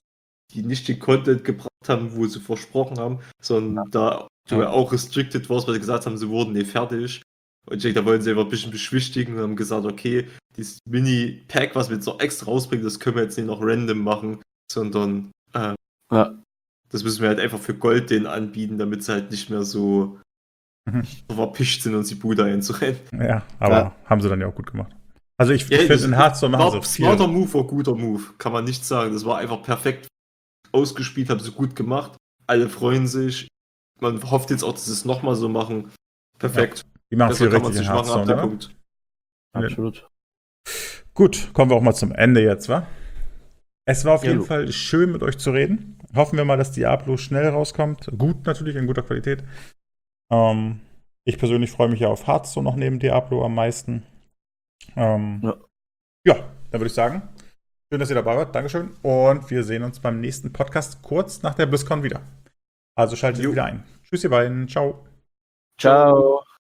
die nicht den Content gebracht haben, wo sie versprochen haben, sondern da du auch restricted warst, weil sie gesagt haben, sie wurden nicht fertig. Und ich denke, da wollen sie einfach ein bisschen beschwichtigen und haben gesagt, okay, dieses Mini-Pack, was wir jetzt noch extra rausbringen, das können wir jetzt nicht noch random machen, sondern das müssen wir halt einfach für Gold denen anbieten, damit sie halt nicht mehr so verpischt sind, uns die Bude einzurennen. Ja, aber haben sie dann ja auch gut gemacht. Also ich finde, in Hearthstone machen sie viel. Smarter Move war guter Move, kann man nicht sagen. Das war einfach perfekt ausgespielt, haben sie gut gemacht. Alle freuen sich. Man hofft jetzt auch, dass sie es nochmal so machen. Perfekt. Ja, die machen viel kann man richtig sich in machen ab Hearthstone, dem oder? Punkt. Absolut. Gut, kommen wir auch mal zum Ende jetzt, wa? Es war auf jeden Fall schön, mit euch zu reden. Hoffen wir mal, dass Diablo schnell rauskommt. Gut, natürlich, in guter Qualität. Ich persönlich freue mich ja auf Hearthstone noch neben Diablo am meisten. Ja, dann würde ich sagen, schön, dass ihr dabei wart. Dankeschön. Und wir sehen uns beim nächsten Podcast kurz nach der BlizzCon wieder. Also schaltet wieder ein. Tschüss, ihr beiden. Ciao. Ciao.